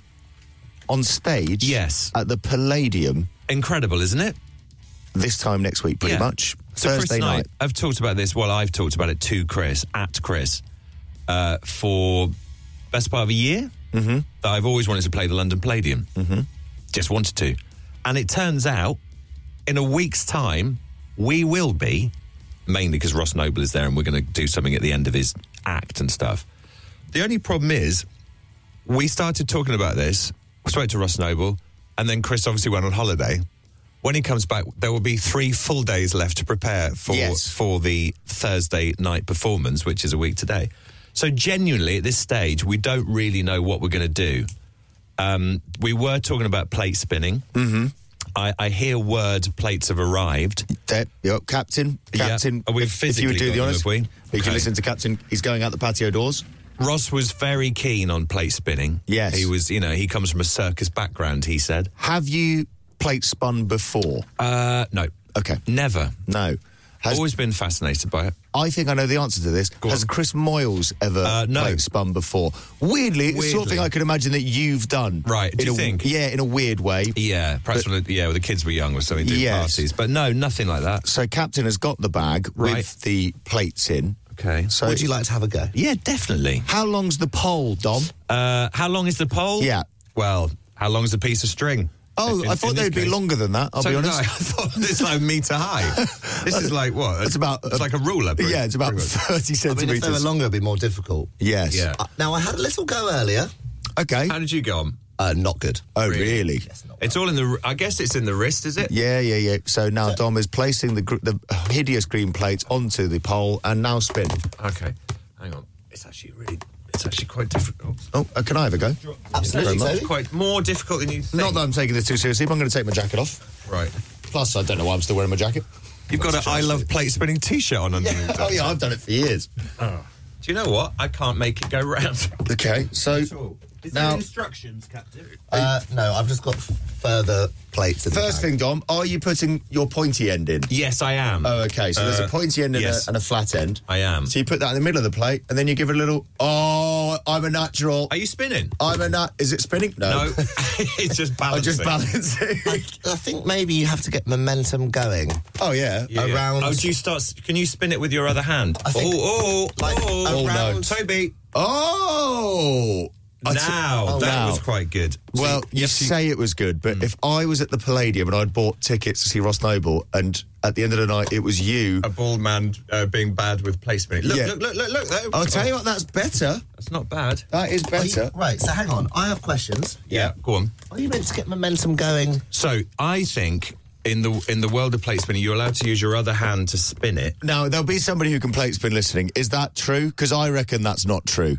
on stage Yes. at the Palladium Incredible, isn't it? this time next week, pretty Yeah. much. So Thursday Chris and I, night. I've talked about this. Well, I've talked about it to Chris, at Chris, uh, for best part of a year. Mm-hmm. That I've always wanted to play the London Palladium. Mm-hmm. Just wanted to. And it turns out, in a week's time, we will be, mainly because Ross Noble is there and we're going to do something at the end of his act and stuff. The only problem is, we started talking about this, I spoke to Ross Noble, and then Chris obviously went on holiday. When he comes back, there will be three full days left to prepare for Yes. for the Thursday night performance, which is a week today. So genuinely, at this stage, we don't really know what we're going to do. Um, we were talking about plate spinning. Mm-hmm. I, I hear word plates have arrived. There, yep, Captain, Yeah. Captain. Oh, we've if, if you physically would do got the them, honours, have we? you Okay. can listen to Captain. He's going out the patio doors. Ross was very keen on plate spinning. Yes. He was, you know, he comes from a circus background, he said. Have you plate spun before? Uh, no. Okay. Never. No. Has, Always been fascinated by it. I think I know the answer to this. Go Has on. Chris Moyles ever Uh, no. plate spun before? Weirdly, it's the sort of thing Weirdly. I could imagine that you've done. Right, do in you a, think? Yeah, in a weird way. Yeah, perhaps But- when the, yeah, when the kids were young or something, doing Yes. parties. But no, nothing like that. So Captain has got the bag Right. with the plates in. Okay. So Would you like to have a go? Yeah, definitely. how long's the pole, Dom? Uh, how long is the pole? Yeah. Well, how long is the piece of string? Oh, In- I in thought this they'd be case. longer than that, I'll So, be no, honest. I thought it's like a metre high. This is like what? It's about- It's like a ruler. pretty- Yeah, it's about pretty much. thirty I mean, if centimetres. they were longer, it'd be more difficult. Yes. Yeah. Uh, now, I had a little go earlier. Okay. How did you go on? Uh, not good. Oh, Really? really? It's all in the. I guess it's in the wrist, is it? Yeah, yeah, yeah. So now Dom is placing the gr- the hideous green plates onto the pole and now spin. Okay. Hang on. It's actually really. It's actually quite difficult. Oh, uh, can I have a go? Absolutely, Very much. Toby. Quite more difficult than you think. Not that I'm taking this too seriously, but I'm going to take my jacket off. Right. Plus, I don't know why I'm still wearing my jacket. You've got a I love plate spinning T-shirt on underneath. Oh, yeah, I've done it for years. Do you know what? I can't make it go round. Okay, so Is now, there instructions, Captain? Uh, no, I've just got further plates in the first bag. thing, Dom, are you putting your pointy end in? Yes, I am. Oh, okay, so there's Uh, a pointy end and, yes. a, and a flat end. I am. So you put that in the middle of the plate, and then you give it a little, oh, I'm a natural. Are you spinning? I'm a nut. Is it spinning? No. No, it's just I'm balancing. just balancing. I, I think maybe you have to get momentum going. Oh, yeah. Yeah, yeah. around- Oh, do you start? Can you spin it with your other hand? I think- oh, oh, like, oh, Oh, no. around- Toby. Oh! I t- Now oh, that now. was quite good. Well, So, you yes, you- say it was good, but if I was at the Palladium and I'd bought tickets to see Ross Noble, and at the end of the night it was you, a bald man uh, being bad with plate spinning. Look, Yeah. look, look, look, look. That- I'll tell you what, that's better. That's not bad. That is Are you- better. right, so hang on. I have questions. Yeah, go on. Are you meant to get momentum going? So I think in the in the world of plate spinning, you're allowed to use your other hand to spin it. Now, there'll be somebody who can plate spin listening. Is that true? Because I reckon that's not true.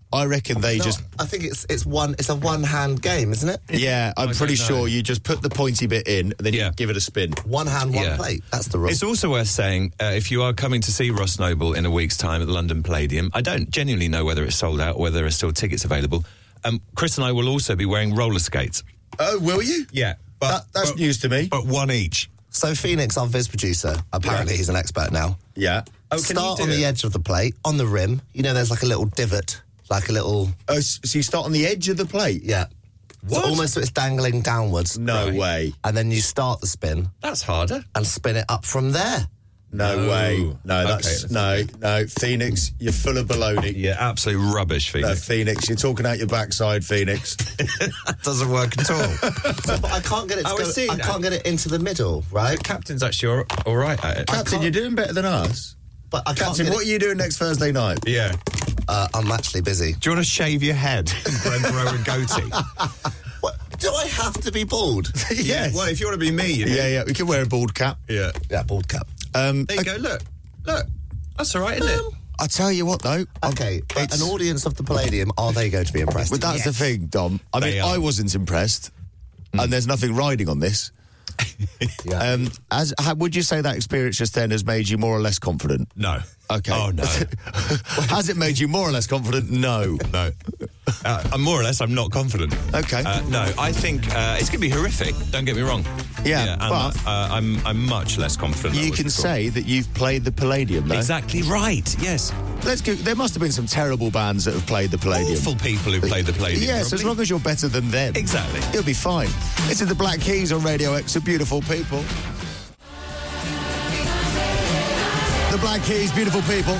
I reckon they No, just... I think it's it's one. It's a one-hand game, isn't it? Yeah, I'm I pretty don't know. sure you just put the pointy bit in, and then Yeah. you give it a spin. One hand, one Yeah. plate. That's the rule. It's also worth saying, uh, if you are coming to see Ross Noble in a week's time at the London Palladium, I don't genuinely know whether it's sold out or whether there are still tickets available. Um, Chris and I will also be wearing roller skates. Oh, will you? Yeah. But, That, that's but- news to me. But one each. So Phoenix, our Viz producer, apparently Yeah. he's an expert now. Yeah. Oh, can Start you on do the it? edge of the plate, on the rim. You know, there's like a little divot, like a little, Oh, s- so you start on the edge of the plate? yeah. What? So almost so it's dangling downwards. No Right. way. And then you start the spin That's harder. and spin it up from there. No, No. way. No, that's... Okay, no, no. Phoenix, you're full of baloney. Yeah, absolute rubbish, No, Phoenix. Phoenix, you're talking out your backside, Phoenix. That doesn't work at all. So, but I can't get it. To Oh, go, I see. I can't get it into the middle, right? Captain's actually all, all right at it. Captain, can't- you're doing better than us. But I can't Captain, get what are it. you doing next Thursday night? Yeah. Uh, I'm actually busy. Do you want to shave your head and grow, grow a goatee? What? Do I have to be bald? Yes. Well, if you want to be me, you do. Yeah, yeah. We can wear a bald cap. Yeah. Yeah, bald cap. Um, There you go. Look. Look. That's all right, isn't it? I tell you what, though. um, Okay, but it's- an audience of the Palladium, are they going to be impressed? But that's the thing, Dom. I They mean, are. I wasn't impressed, and there's nothing riding on this. Yeah. Um, as how, would you say that experience just then has made you more or less confident? No. Okay. Oh, no. Has it made you more or less confident? No. No. Uh, I'm more or less, I'm not confident. Okay. Uh, no, I think uh, it's going to be horrific. Don't get me wrong. Yeah, and, but- uh, I'm I'm much less confident. than I You was can before. say that you've played the Palladium, though. Exactly right. Yes. Let's go. There must have been some terrible bands that have played the Palladium. Awful people who play the Palladium. Yes, as probably. long as you're better than them. Exactly. You'll be fine. This is the Black Keys on Radio X, the beautiful people. The Black Keys, beautiful people.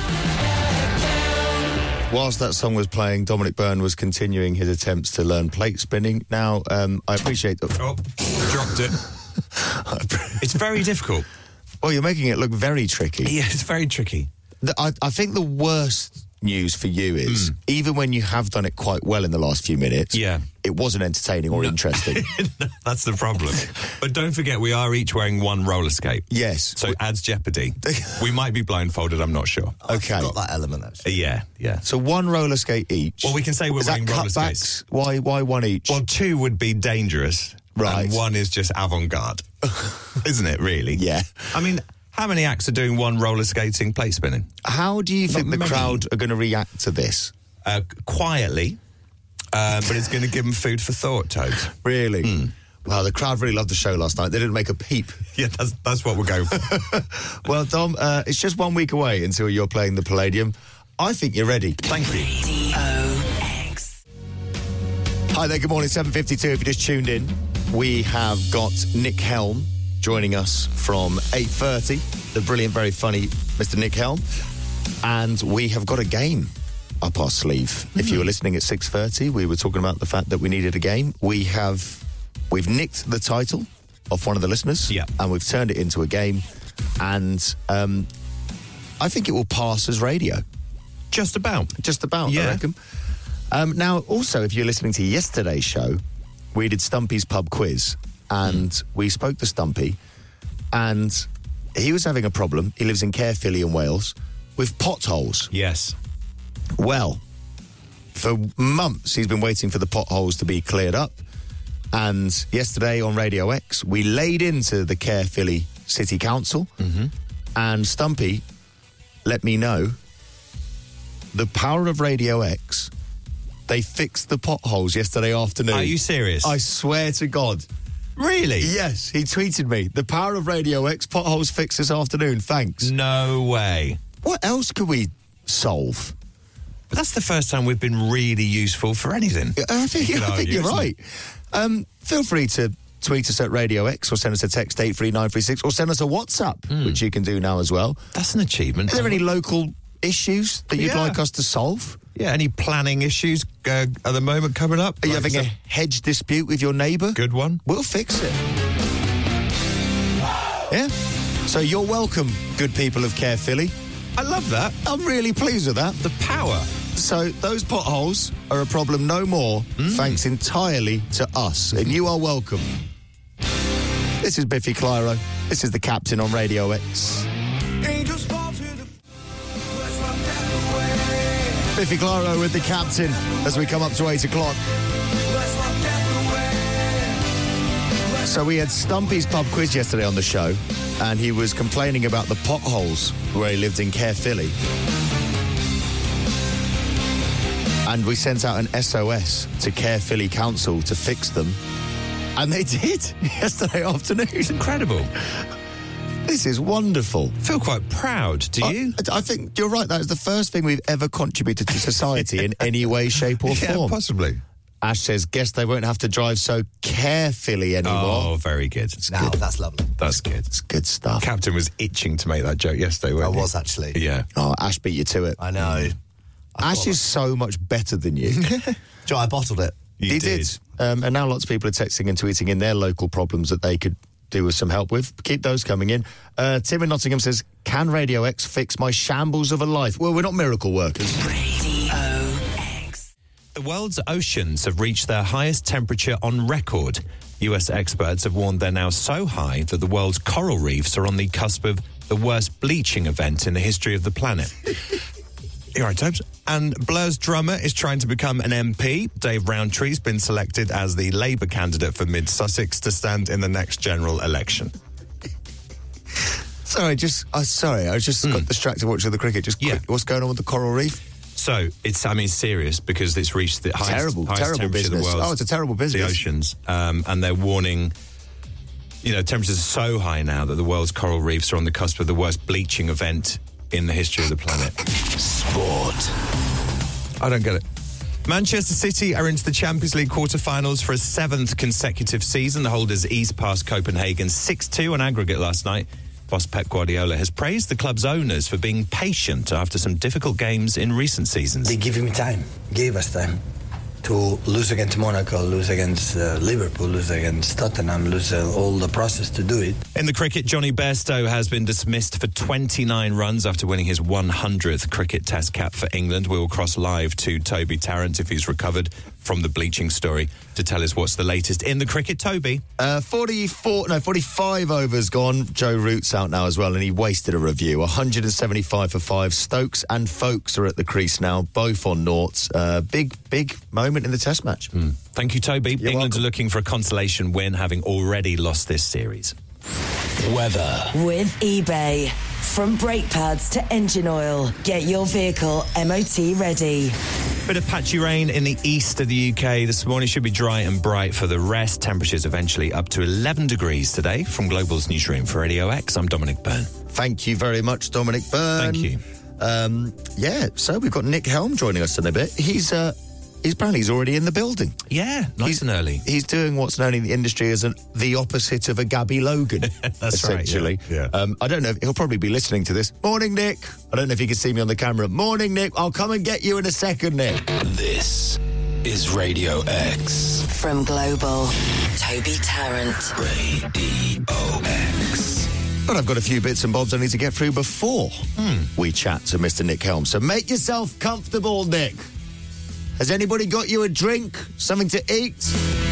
Whilst that song was playing, Dominic Byrne was continuing his attempts to learn plate spinning. Now, um, I appreciate that. Oh, dropped it. It's very difficult. Well, you're making it look very tricky. Yeah, it's very tricky. The- I, I think the worst news for you is, Mm. even when you have done it quite well in the last few minutes, Yeah. it wasn't entertaining or interesting. That's the problem. But don't forget, we are each wearing one roller skate. Yes. So it adds jeopardy. We might be blindfolded, I'm not sure. Okay. Got that element, actually. Yeah, yeah. So one roller skate each. Well, we can say we're Is that wearing roller skates. cutbacks? Why? Why one each? Well, two would be dangerous. Right. And one is just avant-garde. Isn't it, really? Yeah. I mean, how many acts are doing one roller skating plate spinning? How do you think the many. crowd are going to react to this? Uh, quietly, uh, but it's going to give them food for thought, Toad. Really? Hmm. Well, the crowd really loved the show last night. They didn't make a peep. Yeah, that's, that's what we're going for. Well, Dom, uh, it's just one week away until you're playing the Palladium. I think you're ready. Thank you. Hi there, good morning, seven fifty-two. If you just tuned in, we have got Nick Helm joining us from eight thirty, the brilliant, very funny Mister Nick Helm. And we have got a game up our sleeve. If you were listening at six thirty, we were talking about the fact that we needed a game. We have, we've nicked the title of one of the listeners. Yeah. And we've turned it into a game. And um, I think it will pass as radio. Just about. Just about, I Yeah. reckon. Um, now, also, if you're listening to yesterday's show, we did Stumpy's pub quiz, and Mm. we spoke to Stumpy, and he was having a problem. He lives in Caerphilly in Wales with potholes. Yes. Well, for months he's been waiting for the potholes to be cleared up, and yesterday on Radio X we laid into the Caerphilly City Council, Mm-hmm. and Stumpy let me know the power of Radio X. They fixed the potholes yesterday afternoon. Are you serious? I swear to God. Really? Yes, he tweeted me. The power of Radio X, potholes fixed this afternoon. Thanks. No way. What else could we solve? But that's the first time we've been really useful for anything. I think, You could I think argue, you're isn't right. Um, feel free to tweet us at Radio X or send us a text eight three nine three six or send us a WhatsApp, Hmm. which you can do now as well. That's an achievement. Are there any local issues that you'd Yeah. like us to solve? Yeah, any planning issues uh, at the moment coming up? Are you Like having a some- hedge dispute with your neighbour? Good one. We'll fix it. Yeah? So you're welcome, good people of Caerphilly. I love that. I'm really pleased with that. The power. So those potholes are a problem no more, thanks entirely to us. And you are welcome. This is Biffy Clyro. This is the Captain on Radio X. Angels fall to the Biffy Clyro with the captain as we come up to eight o'clock. So we had Stumpy's pub quiz yesterday on the show, and he was complaining about the potholes where he lived in Caerphilly. And we sent out an S O S to Caerphilly Council to fix them. And they did yesterday afternoon. It's incredible. This is wonderful. I feel quite proud, do you? I, I think you're right. That is the first thing we've ever contributed to society in any way, shape or Yeah, form. possibly. Ash says, guess they won't have to drive so carefully anymore. Oh, very good. It's Now, good. that's lovely. That's good. It's good stuff. Captain was itching to make that joke yesterday, I wasn't he? was actually. Yeah. Oh, Ash beat you to it. I know. I Ash thought- is so much better than you. Joe, I bottled it. You he did. did. Um, and now lots of people are texting and tweeting in their local problems that they could do with some help with. Keep those coming in. Uh, Tim in Nottingham says, can Radio X fix my shambles of a life? Well, we're not miracle workers. Radio X. The world's oceans have reached their highest temperature on record. U S experts have warned they're now so high that the world's coral reefs are on the cusp of the worst bleaching event in the history of the planet. You're right, Tobes. And Blur's drummer is trying to become an M P. Dave Roundtree's been selected as the Labour candidate for Mid Sussex to stand in the next general election. Sorry, just, uh, sorry, I just got distracted watching the cricket. Just Yeah. quick, what's going on with the coral reef? So it's, I mean, serious because it's reached the highest, Terrible, highest terrible temperature business. of the world. Oh, it's a terrible business. The oceans, um, and they're warning. You know, temperatures are so high now that the world's coral reefs are on the cusp of the worst bleaching event in the history of the planet. Sport. I don't get it. Manchester City are into the Champions League quarter-finals for a seventh consecutive season. The holders eased past Copenhagen six two on aggregate last night. Boss Pep Guardiola has praised the club's owners for being patient after some difficult games in recent seasons. They give him time, gave us time to lose against Monaco, lose against uh, Liverpool, lose against Tottenham, lose uh, all the process to do it. In the cricket, Johnny Bairstow has been dismissed for twenty-nine runs after winning his one hundredth cricket test cap for England. We will cross live to Toby Tarrant if he's recovered from the bleaching story to tell us what's the latest in the cricket. Toby? Uh, forty-four, no, forty-five overs gone. Joe Root's out now as well, and he wasted a review. one hundred seventy-five for five. Stokes and Folkes are at the crease now, both on noughts. Uh, big, big moment in the Test match. Mm. Thank you, Toby. You're England welcome. are looking for a consolation win, having already lost this series. Weather. With eBay. From brake pads to engine oil, get your vehicle M O T ready. Bit of patchy rain in the east of the U K this morning. Should be dry and bright for the rest. Temperatures eventually up to eleven degrees today. From Global's newsroom for Radio X, I'm Dominic Byrne. Thank you very much, Dominic Byrne. Thank you. Um, yeah, so we've got Nick Helm joining us in a bit. He's, uh, he's apparently he's already in the building. Yeah, nice he's, and early. He's doing what's known in the industry as an, the opposite of a Gabby Logan. That's right, essentially. yeah, yeah. Um, I don't know if he'll probably be listening to this. Morning, Nick. I don't know if you can see me on the camera. Morning, Nick. I'll come and get you in a second, Nick. This is Radio X. From Global, Toby Tarrant. Radio X. But I've got a few bits and bobs I need to get through before we chat to Mister Nick Helm. So make yourself comfortable, Nick. Has anybody got you a drink? Something to eat?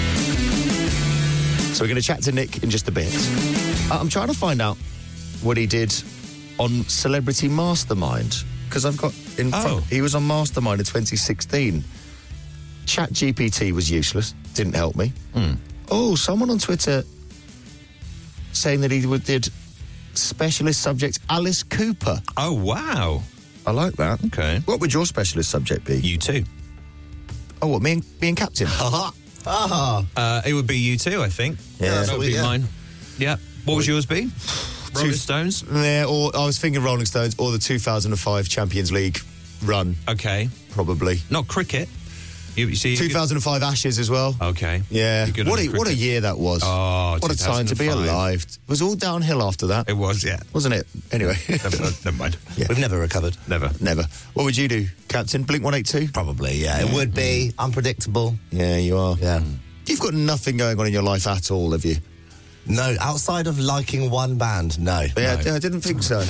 So we're going to chat to Nick in just a bit. Uh, I'm trying to find out what he did on Celebrity Mastermind. Because I've got in Oh. front... He was on Mastermind in twenty sixteen. Chat G P T was useless. Didn't help me. Oh, someone on Twitter saying that he would- did specialist subject Alice Cooper. Oh, wow. I like that. Okay. What would your specialist subject be? You too. Oh, what, me and, me and Captain? Ah, ah. Uh, it would be you too, I think. Yeah. that That's would what be we- yeah. mine. Yeah. What would yours be? Rolling Stones? Yeah, or I was thinking Rolling Stones or the two thousand five Champions League run, Okay. probably. Not cricket. You, you see, two thousand five Ashes as well. Okay. Yeah. You're good What on a, what a cricket. year that was. Oh, what a time to be two thousand five. alive. It was all downhill after that, It was, yeah. wasn't it? Anyway. never, never mind. Yeah. We've never recovered. Never. Never. What would you do, Captain? Blink one eighty-two? Probably, yeah. It would be unpredictable. Yeah, you are. Yeah. You've got nothing going on in your life at all, have you? No, outside of liking one band, no. Yeah, I didn't think so.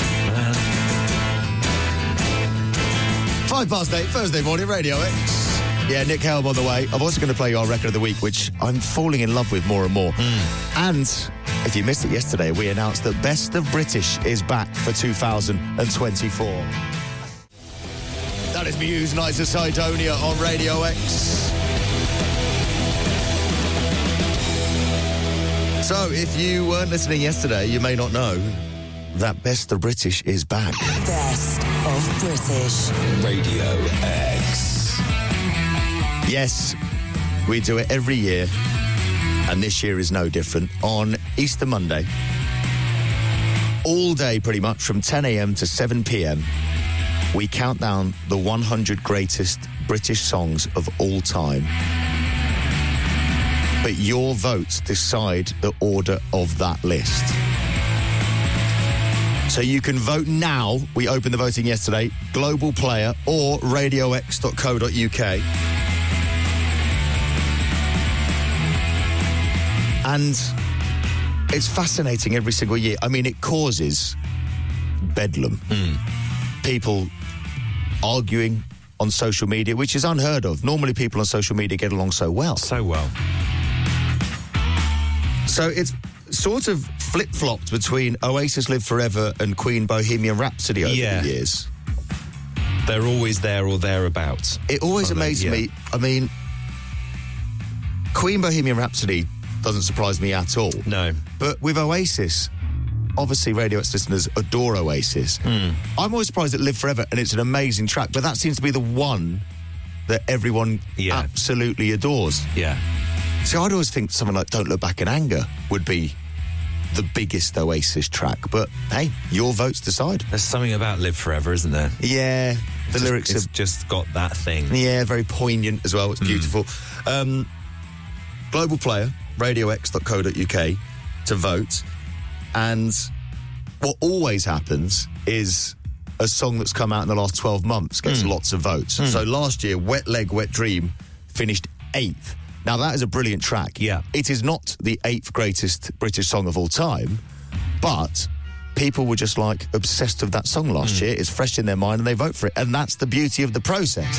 Five past eight, Thursday morning, Radio X. Yeah, Nick Helm on the way. I'm also going to play our record of the week, which I'm falling in love with more and more. And if you missed it yesterday, we announced that Best of British is back for two thousand twenty-four. That That is Muse, Nights of Sidonia on Radio X. So, if you weren't listening yesterday, you may not know that Best of British is back. Best of British. Radio X. Yes, we do it every year, and this year is no different. On Easter Monday, all day pretty much, from ten a.m. to seven p.m, we count down the one hundred greatest British songs of all time. But your votes decide the order of that list. So you can vote now. We opened the voting yesterday. Global Player or radio x dot co dot uk. And it's fascinating every single year. I mean, it causes bedlam. Mm. People arguing on social media, which is unheard of. Normally people on social media get along so well. So well. So it's sort of flip-flopped between Oasis Live Forever and Queen Bohemian Rhapsody over Yeah. the years. They're always there or thereabouts. It always amazes yeah. me. I mean, Queen Bohemian Rhapsody doesn't surprise me at all. No. But with Oasis, obviously Radio X listeners adore Oasis. Mm. I'm always surprised at Live Forever, and it's an amazing track, but that seems to be the one that everyone Yeah. absolutely adores. Yeah. So I'd always think something like Don't Look Back in Anger would be the biggest Oasis track, but hey, your votes decide. There's something about Live Forever, isn't there? Yeah, the Just- lyrics it's have just got that thing. Yeah, very poignant as well. It's beautiful. Um, Global Player, radio x dot co dot uk to vote. And what always happens is a song that's come out in the last twelve months gets Mm. lots of votes. Mm. So last year, Wet Leg, Wet Dream finished eighth. Now, that is a brilliant track. Yeah. It is not the eighth greatest British song of all time, but people were just, like, obsessed with that song last Mm. year. It's fresh in their mind and they vote for it. And that's the beauty of the process.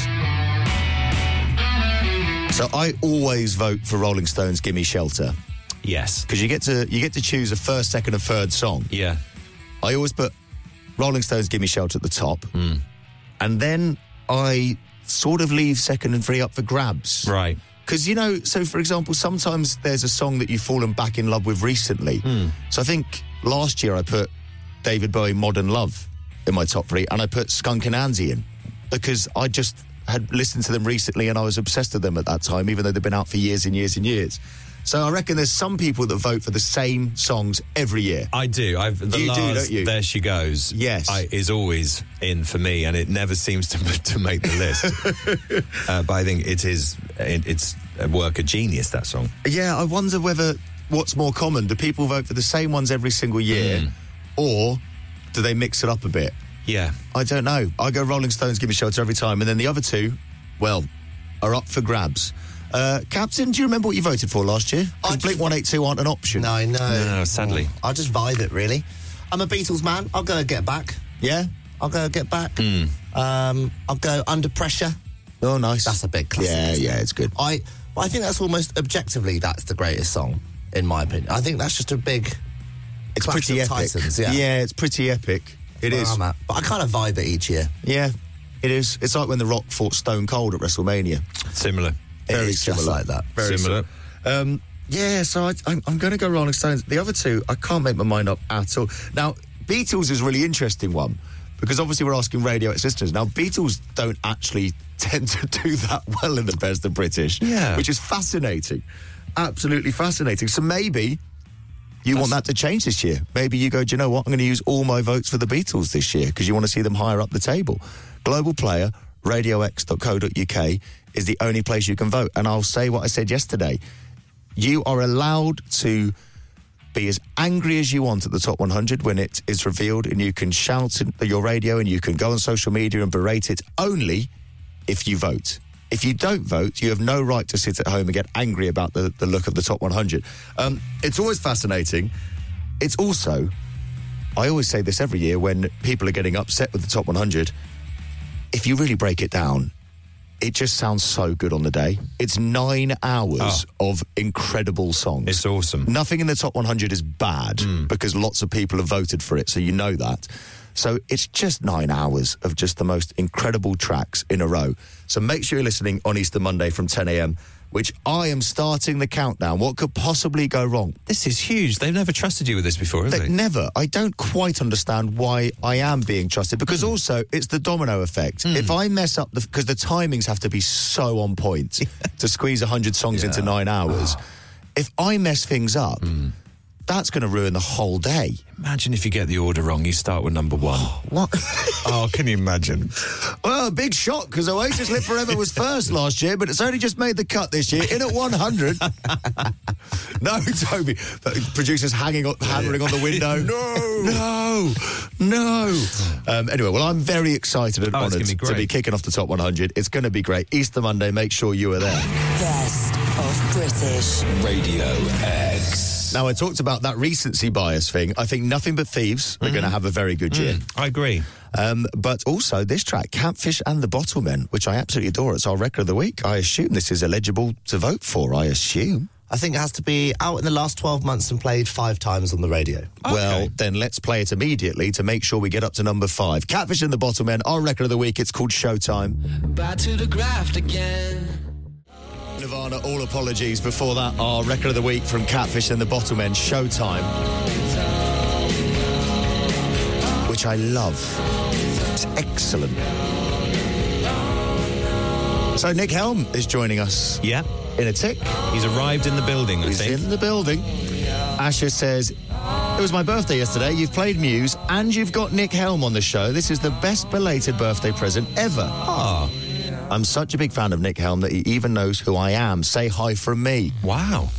So I always vote for Rolling Stones' Gimme Shelter. Yes. Because you get to you get to choose a first, second and third song. Yeah. I always put Rolling Stones' Gimme Shelter at the top. Mm. And then I sort of leave second and three up for grabs. Right. Because, you know, so for example, sometimes there's a song that you've fallen back in love with recently. Mm. So I think last year I put David Bowie, Modern Love in my top three, and I put Skunk Anansie in because I just had listened to them recently and I was obsessed with them at that time, even though they've been out for years and years and years. So I reckon there's some people that vote for the same songs every year. I do. I've, the You do, last, don't you? There She Goes. Yes. I, is always in for me, and it never seems to to make the list. uh, but I think it is. It, it's a work of genius, that song. Yeah, I wonder whether what's more common. Do people vote for the same ones every single year, Mm. or do they mix it up a bit? Yeah. I don't know. I go Rolling Stones, Give Me Shelter every time, and then the other two, well, are up for grabs. Uh, Captain, do you remember what you voted for last year? Because Blink one eighty-two aren't an option. No, no. No, sadly. I'll just vibe it, really. I'm a Beatles man. I'll go Get Back. Yeah? I'll go Get Back. Mm. Um, I'll go Under Pressure. Oh, nice. That's a big classic. Yeah, isn't yeah, it? it's good. I, well, I think that's almost objectively that's the greatest song, in my opinion. I think that's just a big. It's clash pretty of epic. Titans, yeah. yeah, it's pretty epic. It Where is. I'm at. But I kind of vibe it each year. Yeah, it is. It's like when The Rock fought Stone Cold at WrestleMania. Similar. Very It is just similar. like that. Very Similar. similar. Um, yeah, so I, I'm, I'm going to go Rolling Stones. The other two, I can't make my mind up at all. Now, Beatles is a really interesting one because obviously we're asking Radio X listeners. Now, Beatles don't actually tend to do that well in the Best of British, Yeah. which is fascinating. Absolutely fascinating. So maybe you want that to change this year. Maybe you go, do you know what? I'm going to use all my votes for the Beatles this year because you want to see them higher up the table. Global Player, radio x dot co dot uk is the only place you can vote. And I'll say what I said yesterday. You are allowed to be as angry as you want at the top one hundred when it is revealed, and you can shout at your radio and you can go on social media and berate it only if you vote. If you don't vote, you have no right to sit at home and get angry about the, the look of the top one hundred. Um, it's always fascinating. It's also, I always say this every year when people are getting upset with the top one hundred, if you really break it down, it just sounds so good on the day. It's nine hours Oh. of incredible songs. It's awesome. Nothing in the top one hundred is bad because lots of people have voted for it, so you know that. So it's just nine hours of just the most incredible tracks in a row. So make sure you're listening on Easter Monday from ten a.m, which I am starting the countdown. What could possibly go wrong? This is huge. They've never trusted you with this before, have They, they? never. I don't quite understand why I am being trusted, because Hmm. also it's the domino effect. If I mess up, the because the timings have to be so on point to squeeze one hundred songs into nine hours. If I mess things up, that's going to ruin the whole day. Imagine if you get the order wrong, you start with number one. What? Oh, can you imagine? Well, a big shock, because Oasis Live Forever was first last year, but it's only just made the cut this year, in at one hundred. No, Toby. Producers hanging on, hammering on the window. No! No! No! Um, anyway, well, I'm very excited and Oh, it's honoured gonna be to great. be kicking off the top one hundred. It's going to be great. Easter Monday, make sure you are there. Best of British. Radio X. Now, I talked about that recency bias thing. I think Nothing But Thieves are going to have a very good year. I agree. Um, but also this track, Catfish and the Bottlemen, which I absolutely adore. It's our record of the week. I assume this is eligible to vote for, I assume. I think it has to be out in the last twelve months and played five times on the radio. Well, then let's play it immediately to make sure we get up to number five. Catfish and the Bottlemen, our record of the week. It's called Showtime. Back to the graft again. Nirvana, all apologies. Before that, our record of the week from Catfish and the Bottlemen, Showtime, which I love. It's excellent. So Nick Helm is joining us. Yeah. In a tick. He's arrived in the building, I He's think. in the building. Asher says, it was my birthday yesterday. You've played Muse and you've got Nick Helm on the show. This is the best belated birthday present ever. Ah. I'm such a big fan of Nick Helm that he even knows who I am. Say hi from me. Wow.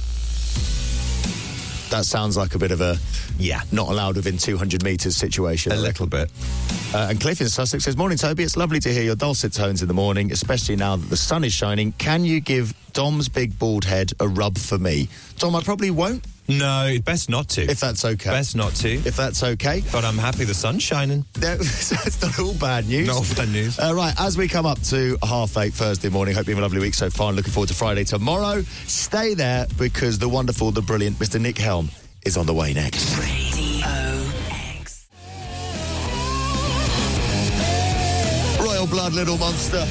That sounds like a bit of a Yeah. not allowed within two hundred metres situation. A I little bit. Uh, and Cliff in Sussex says, morning, Toby. It's lovely to hear your dulcet tones in the morning, especially now that the sun is shining. Can you give Dom's big bald head a rub for me? Dom, I probably won't. No, best not to. If that's okay. Best not to. If that's okay. But I'm happy the sun's shining. No, that's not all bad news. Not all bad news. Uh, right, as we come up to half eight Thursday morning, hope you have a lovely week so far and looking forward to Friday tomorrow. Stay there because the wonderful, the brilliant Mister Nick Helm is on the way next. Radio X. Royal Blood, Little Monster.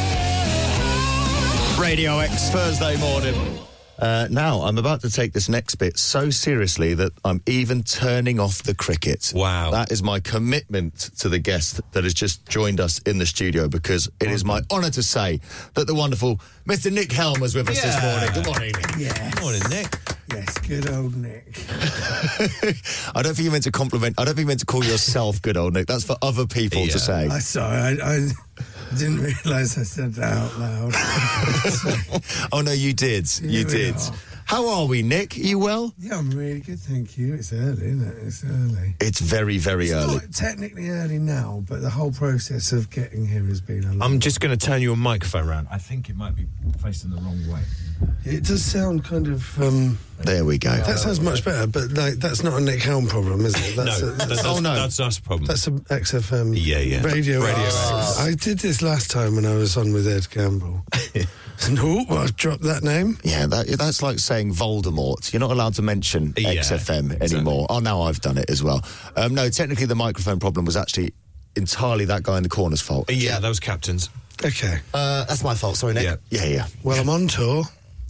Radio X, Thursday morning. Uh, now, I'm about to take this next bit so seriously that I'm even turning off the cricket. Wow. That is my commitment to the guest that has just joined us in the studio, because it is my honour to say that the wonderful Mister Nick Helm is with us this Yeah. morning. Good morning, Nick. Yes. Morning, Nick. Yes, good old Nick. I don't think you meant to compliment, I don't think you meant to call yourself good old Nick. That's for other people Yeah. to say. I sorry, I, I, I didn't realise I said that out loud. Oh, no, you did. You Here we did. are. How are we, Nick? Are you well? Yeah, I'm really good, thank you. It's early, isn't it? It's early. It's very, very It's early. not technically early now, but the whole process of getting here has been a lot. I'm just going to turn your microphone around. I think it might be facing the wrong way. It does sound kind of. Um, There we go. that sounds much better, but like that's not a Nick Helm problem, is it? That's no, a, that's, that's, oh, no. that's us problem. that's a X F M. Yeah, yeah. Radio. Radio X. X. I did this last time when I was on with Ed Gamble. No, I dropped that name. Yeah, that, that's like saying Voldemort. You're not allowed to mention Yeah, X F M exactly. anymore. Oh, now I've done it as well. Um, no, technically the microphone problem was actually entirely that guy in the corner's fault. Yeah, that was Captain's. Okay. Uh, that's my fault. Sorry, Nick. Yeah. Yeah, yeah. Well, I'm on tour.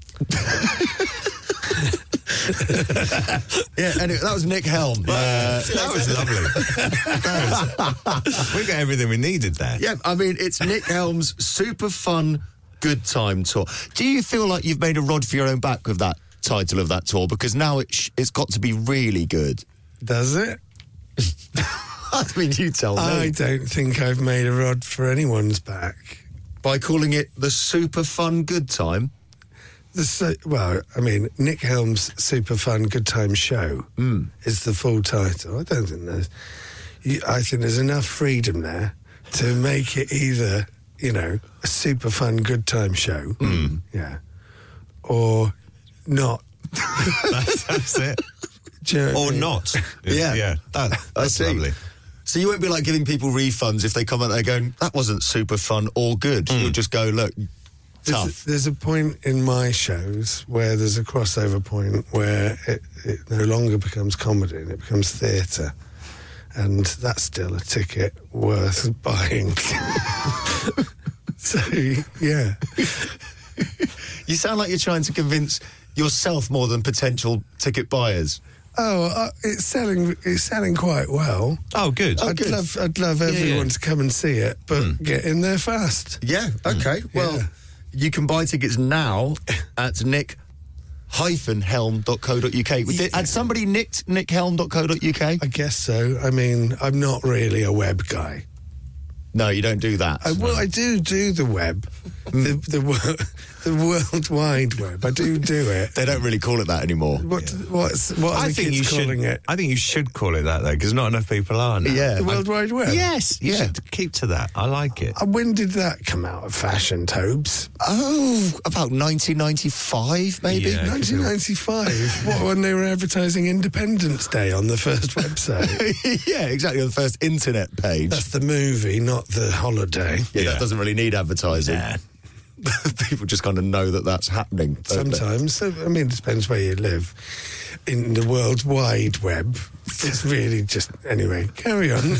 Yeah, anyway, that was Nick Helm. Uh, That was lovely. That was, we got everything we needed there. yeah, I mean, it's Nick Helm's super fun, good time tour. Do you feel like you've made a rod for your own back with that title of that tour? Because now it sh- it's got to be really good. Does it? I mean, you tell me. I don't think I've made a rod for anyone's back. By calling it the super fun good time? The su- well, I mean, Nick Helm's Super Fun Good Time Show Mm. is the full title. I don't think there's... You, I think there's enough freedom there to make it either, you know, a super fun good time show, Mm. yeah, or not. That's, that's it. Do you know what I Or mean? not. Yeah. Yeah. That, I that's see. lovely. So you won't be like giving people refunds if they come out there going, that wasn't super fun or good. Mm. You'll just go, look, There's tough. a, there's a point in my shows where there's a crossover point where it, it no longer becomes comedy and it becomes theatre. and that's still a ticket worth buying. So, yeah. You sound like you're trying to convince yourself more than potential ticket buyers. Oh, uh, it's selling. It's selling quite well. Oh, good. I'd Oh, good. love. I'd love Yeah, everyone yeah. to come and see it, but Mm. get in there fast. Yeah, okay. Well, Yeah. you can buy tickets now at nick dash helm dot co dot uk. Did, had somebody nicked nick helm dot co dot uk? I guess so. I mean, I'm not really a web guy. No, you don't do that. I, well, I do do the web, the the, wor- the World Wide Web. I do do it. They don't really call it that anymore. What what's what are I the think kids you should. calling it? I think you should call it that though, because not enough people are now. Yeah. The World Wide Web. Yes. You Yeah. should keep to that. I like it. Uh, When did that come out of fashion, Tobes? Oh, about nineteen ninety-five, maybe? Yeah. nineteen ninety-five. What, when they were advertising Independence Day on the first website? Yeah, exactly. On the first internet page. That's the movie, not the holiday. Yeah, Yeah. that doesn't really need advertising. Nah. People just kind of know that that's happening. don't they? Sometimes. So, I mean, it depends where you live. In the World Wide Web, it's really just... Anyway, carry on.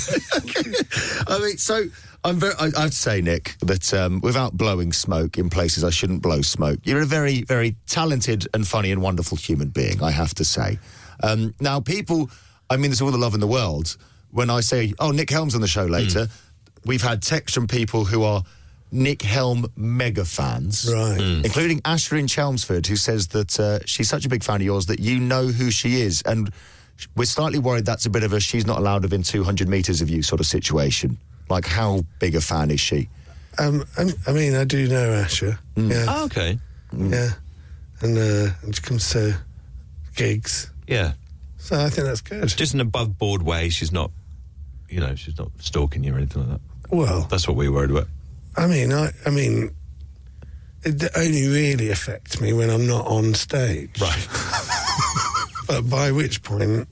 I mean, so I'm very. I, I have to say, Nick, that um, without blowing smoke in places I shouldn't blow smoke, you're a very, very talented and funny and wonderful human being. I have to say. Um, now, people, I mean, there's all the love in the world. When I say, "Oh, Nick Helm's on the show later," we've had texts from people who are Nick Helm mega fans, Right. Mm. including Asher in Chelmsford, who says that uh, she's such a big fan of yours that you know who she is, and we're slightly worried that's a bit of a she's not allowed within two hundred metres of you sort of situation. Like, how big a fan is she? Um, I, I mean, I do know Asher. Yeah. Oh, okay. Yeah. And, uh, and she comes to gigs. Yeah. So I think that's good. Just in an above board way. She's not, you know, she's not stalking you or anything like that. Well, That's what we were worried about. I mean, I, I mean, it only really affects me when I'm not on stage. Right. But by which point,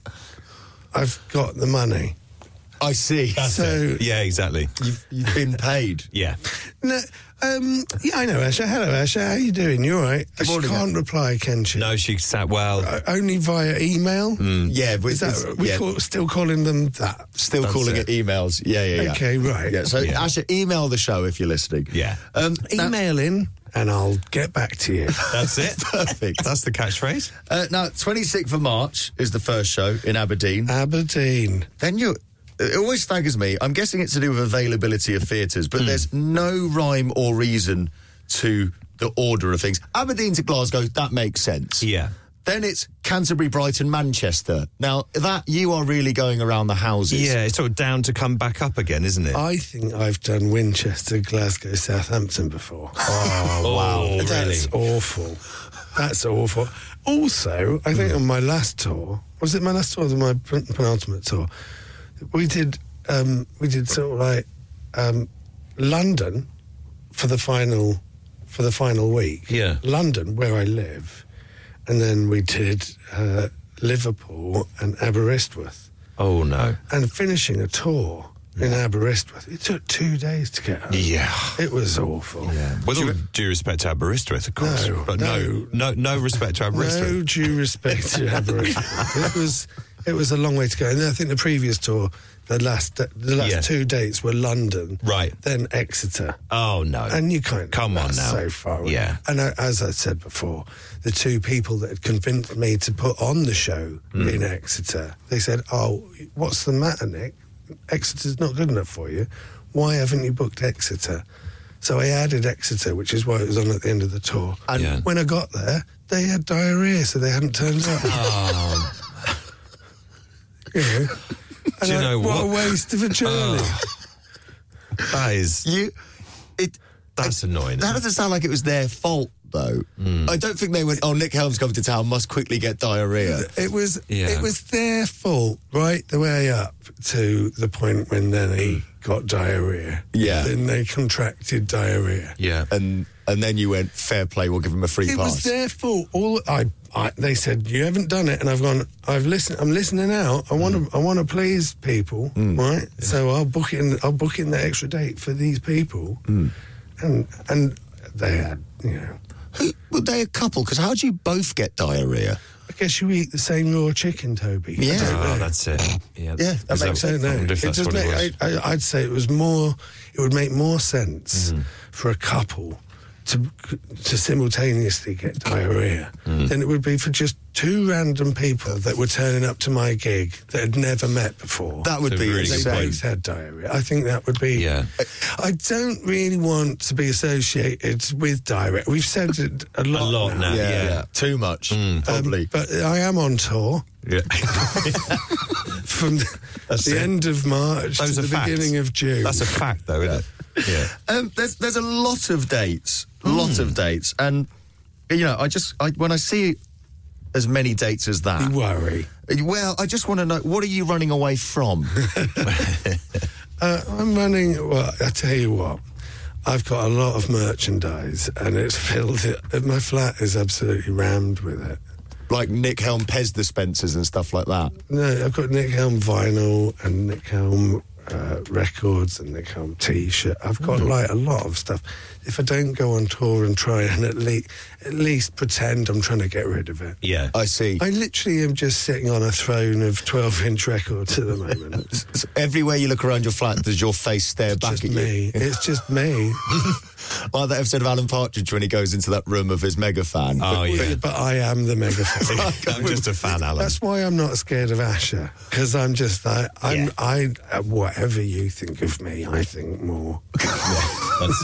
I've got the money. I see. So, Yeah, exactly. You've, you've been paid. Yeah. no, um, yeah, I know Asher. Hello, Asher. How you doing? You all right? She morning, can't reply, can she? No, she sat well. Uh, only via email? Yeah, but Is it's- that, we yeah, call, still calling them that? still That's calling it. it emails. Yeah, yeah, yeah. Okay, right. Yeah, so Yeah. Asher, email the show if you're listening. Yeah. Um, now- Email in and I'll get back to you. That's it. Perfect. That's the catchphrase. Uh, now, twenty-sixth of March is the first show in Aberdeen. Aberdeen. Then you... It always staggers me. I'm guessing it's to do with availability of theatres, but there's no rhyme or reason to the order of things. Aberdeen to Glasgow, that makes sense. Yeah. Then it's Canterbury, Brighton, Manchester. Now, that, you are really going around the houses. Yeah, it's sort of down to come back up again, isn't it? I think I've done Winchester, Glasgow, Southampton before. Oh, wow. That's awful. That's awful. Also, I think on my last tour, was it my last tour or my pen- penultimate tour? We did, um, we did sort of like um, London for the final, for the final week. Yeah. London, where I live, and then we did uh, Liverpool and Aberystwyth, Oh, no. and finishing a tour in Aberystwyth. It took two days to get home. Yeah. It was awful. With all due respect to Aberystwyth, of course. No, but no, no, no respect to No Aberystwyth. due respect to Aberystwyth. It was, it was a long way to go. And I think the previous tour, the last, the last Yeah. two dates were London, Right. then Exeter, Oh, no. and you can't. Come on that's now. so far away. Yeah. And I, as I said before, the two people that had convinced me to put on the show Mm. in Exeter, they said, "Oh, what's the matter, Nick? Exeter's not good enough for you. Why haven't you booked Exeter?" So I added Exeter, which is why it was on at the end of the tour. And Yeah. when I got there, they had diarrhea, so they hadn't turned up. Oh, You know, Do you And I- know what? what? a waste of a journey. that is... You... It... That's annoying. That doesn't sound like it was their fault, though. I don't think they went, oh, Nick Helm's come to town, must quickly get diarrhea. It was Yeah. it was their fault right the way up to the point when then he got diarrhea. Yeah. Then they contracted diarrhea. Yeah. And and then you went, fair play, we'll give him a free It pass. was their fault. All I, I they said you haven't done it, and I've gone. I've listened. I'm listening out. I want to. I want to please people, right? So I'll book in. I'll book in the extra date for these people, and and they had, you know. Who, were they a couple? Because how do you both get diarrhea? I guess you eat the same raw chicken, Toby. I Yeah. don't know. Oh, that's it. Yeah, Yeah, that Is makes I don't I know. wonder if It that's does what it make, was. I, I, I'd say it was more. It would make more sense for a couple to to simultaneously get diarrhea than it would be for just two random people that were turning up to my gig that had never met before. That would It's a be really good They insane. both had diarrhea. I think that would be. Yeah. I don't really want to be associated with diarrhea. We've said it a lot. A lot now. Yeah, Yeah. yeah. Too much, Um, probably. but I am on tour Yeah. from That's the it. end of March Those to are the facts. beginning of June. That's a fact, though, isn't it? Yeah. Um, there's there's a lot of dates, lot of dates, and you know, I just I, when I see as many dates as that, You worry. well, I just want to know, what are you running away from? Uh, I'm running. Well, I tell you what, I've got a lot of merchandise, and it's filled. It, my flat is absolutely rammed with it. Like Nick Helm Pez dispensers and stuff like that. No, I've got Nick Helm vinyl and Nick Helm uh, records and Nick Helm T-shirt. I've got like a lot of stuff. If I don't go on tour and try and at least at least pretend I'm trying to get rid of it. Yeah. I see. I literally am just sitting on a throne of twelve-inch records at the moment. So everywhere you look around your flat, does your face stare back Just at me. you? It's just me. Like that episode of Alan Partridge when he goes into that room of his mega fan. Oh, yeah. But I am the megaphone. I'm just a fan, Alan. That's why I'm not scared of Asher, because I'm just like I'm. Yeah. I uh, whatever you think of me, I think more. That's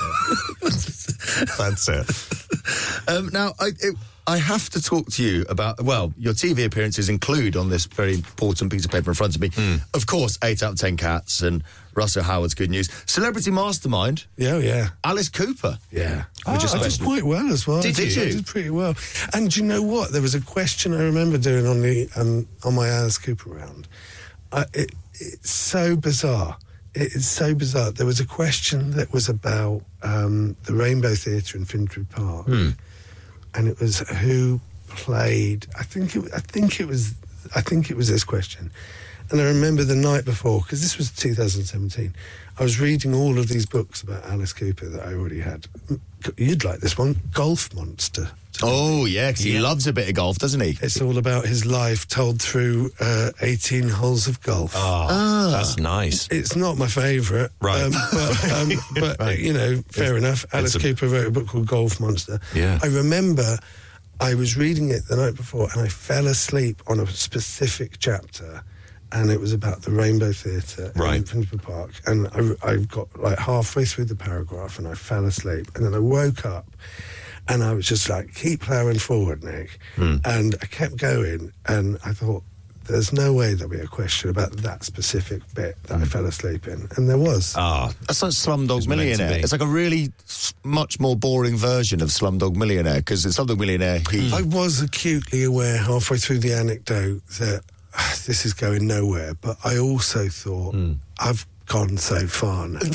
it. That's it. Um, now, I, it, I have to talk to you about, well, your T V appearances include on this very important piece of paper in front of me, of course, eight out of ten Cats and Russell Howard's Good News. Celebrity Mastermind, Yeah, yeah, Alice Cooper. yeah. Which is I did special. quite well as well. Did I you? I did pretty well. And do you know what? There was a question I remember doing on the um, on my Alice Cooper round. I, it, it's so bizarre. It is so bizarre. There was a question that was about um, the Rainbow Theatre in Finsbury Park, and it was who played. I think it. I think it was. I think it was this question. And I remember the night before, because this was two thousand seventeen, I was reading all of these books about Alice Cooper that I already had. You'd like this one, Golf Monster. Oh, yeah, 'cause he Yeah. loves a bit of golf, doesn't he? It's all about his life told through uh, eighteen holes of golf. Oh, that's nice. It's not my favourite, Right. Um, but um, but Right. you know, fair enough. Alice a- Cooper wrote a book called Golf Monster. Yeah. I remember I was reading it the night before, and I fell asleep on a specific chapter, and it was about the Rainbow Theatre in Right. Finsbury Park. And I, I got like halfway through the paragraph, and I fell asleep, and then I woke up. And I was just like, keep ploughing forward, Nick. And I kept going, and I thought, there's no way there'll be a question about that specific bit that I fell asleep in. And there was. Ah, That's like Slumdog It's meant to Millionaire. be. It's like a really s- much more boring version of Slumdog Millionaire, because in Slumdog Millionaire, he... I was acutely aware halfway through the anecdote that ah, this is going nowhere, but I also thought, I've gone so far now.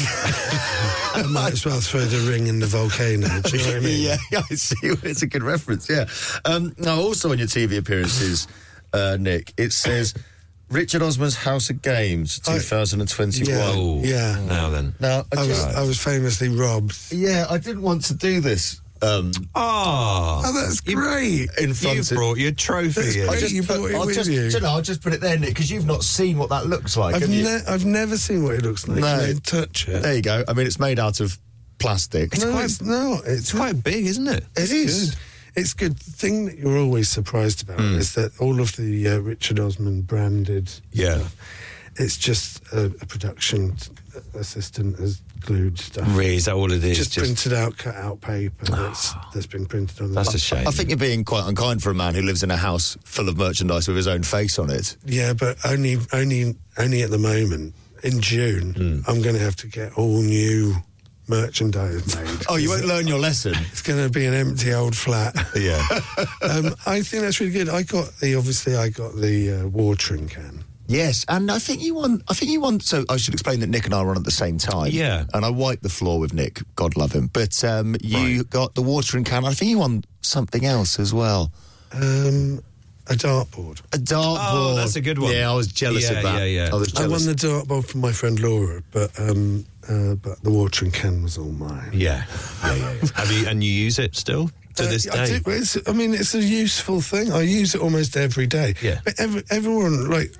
I might as well throw the ring in the volcano. Do you know what I mean? Yeah, yeah, I see. It's a good reference, yeah. Um, now, also on your T V appearances, uh, Nick, it says Richard Osman's House of Games, I- twenty twenty-one. Yeah. oh, Yeah. Now then. Now, I I was, just, I was famously robbed. yeah, I didn't want to do this um, Oh, Oh, that's great. in front you've of... brought your trophy. That's in. great. I just You put, brought it I'll with just, you. do you know, I'll just put it there, Nick, because you've not seen what that looks like, I've, have you? ne- I've never seen what it looks like. No. Can I touch it? There you go. I mean, it's made out of plastic. no, quite- it's not. It's, It's quite big, isn't it? It is. Good. It's good. The thing that you're always surprised about is that all of the uh, Richard Osman branded Yeah. stuff, it's just a, a production assistant has glued stuff. Really, is that all it is? Just, printed out, cut out paper that's, that's been printed on. That's the a shame. I think you're being quite unkind for a man who lives in a house full of merchandise with his own face on it. Yeah, but only, only, only at the moment. In June, I'm going to have to get all new merchandise made. Oh, you won't learn your lesson. It's going to be an empty old flat. Yeah. um, I think that's really good. I got the obviously I got the uh, watering can. Yes, and I think you won. I think you won. So I should explain that Nick and I were on at the same time. Yeah. and I wiped the floor with Nick. God love him. But um, you Right. got the watering can. I think you won something else as well. Um, a dartboard. A dartboard. Oh, that's a good one. Yeah, I was jealous Yeah, of that. yeah, yeah. I was I jealous. won the dartboard from my friend Laura, but um, uh, but the watering can was all mine. Yeah. Yeah, yeah, yeah. Have you, and you use it still? to this I, day. do, it's, I mean, it's a useful thing. I use it almost every day. Yeah. But every, everyone, like,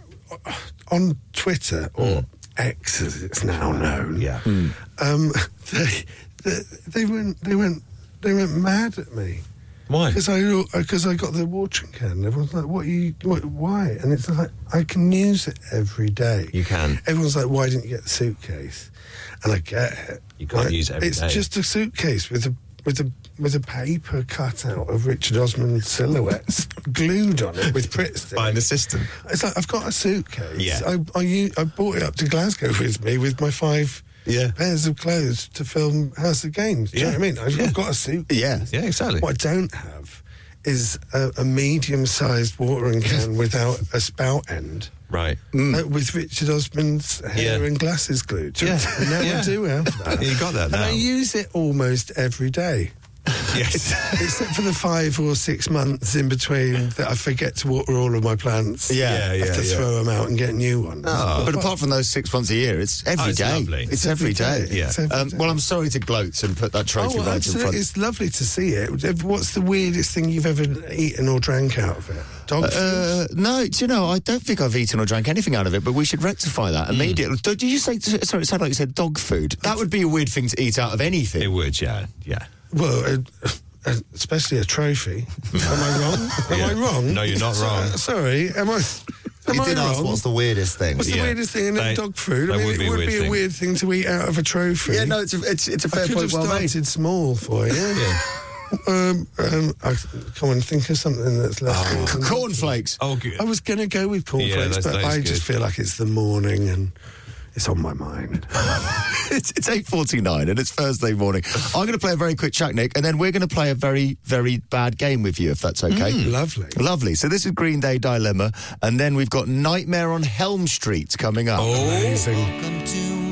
on Twitter, or X as it's now known, Yeah. um, they, they, they went, they went, they went mad at me. Why? Because I, because I got the watering can. And everyone's like, "What are you? What, why?" And it's like, I can use it every day. You can. Everyone's like, "Why didn't you get the suitcase?" And I get it. You can't Like, use it every it's day. just a suitcase with a with a with a paper cutout of Richard Osman silhouettes glued on it with Pritt By an assistant. It's like, I've got a suitcase. Yeah. I I, u- I brought it up to Glasgow with me with my five. Yeah. Pairs of clothes to film House of Games. Do you know Yeah. what I mean? I've, Yeah. I've got a suitcase. Yeah. Yeah, exactly. What I don't have is a, a medium-sized watering can without a spout end. Right. Uh, with Richard Osman's hair Yeah. and glasses glued. Do you Yeah. know? Now Yeah. I do have that. You got that And now. I use it almost every day. Yes. Except for the five or six months in between that I forget to water all of my plants. Yeah, I yeah, have to yeah. throw them out and get new ones. Oh, but apart from those six months a year, it's every Oh, it's day. lovely. It's, It's every every day. day. Yeah. It's every Um, day. well, I'm sorry to gloat and put that trophy Oh, right in absolutely. front. It's lovely to see it. What's the weirdest thing you've ever eaten or drank out of it? Dog food? Uh, no, do you know, I don't think I've eaten or drank anything out of it, but we should rectify that immediately. Did you say, sorry, it sounded like you said dog food? That would be a weird thing to eat out of anything. It would, yeah. Yeah. Well, uh, uh, especially a trophy. Am I wrong? Am Yeah. I wrong? No, you're not So- wrong. sorry, am I? Am You I did ask wrong? what's the weirdest thing. What's the Yeah. weirdest thing in That- dog food? I that mean, would it be a would weird be a thing. weird thing to eat out of a trophy. Yeah, no, it's a, it's, it's a I fair could point, have well made. started small for you. Yeah. Um, um, I, come on, think of something that's less. C- important. Cornflakes. Oh, good. I was going to go with Yeah, cornflakes, that's- but that is I just good. feel like it's the morning and it's on my mind. it's it's eight forty-nine and it's Thursday morning. I'm going to play a very quick chat, Nick, and then we're going to play a very, very bad game with you, if that's okay. Lovely. Lovely. So this is Green Day Dilemma, and then we've got Nightmare on Helm Street coming up. Amazing.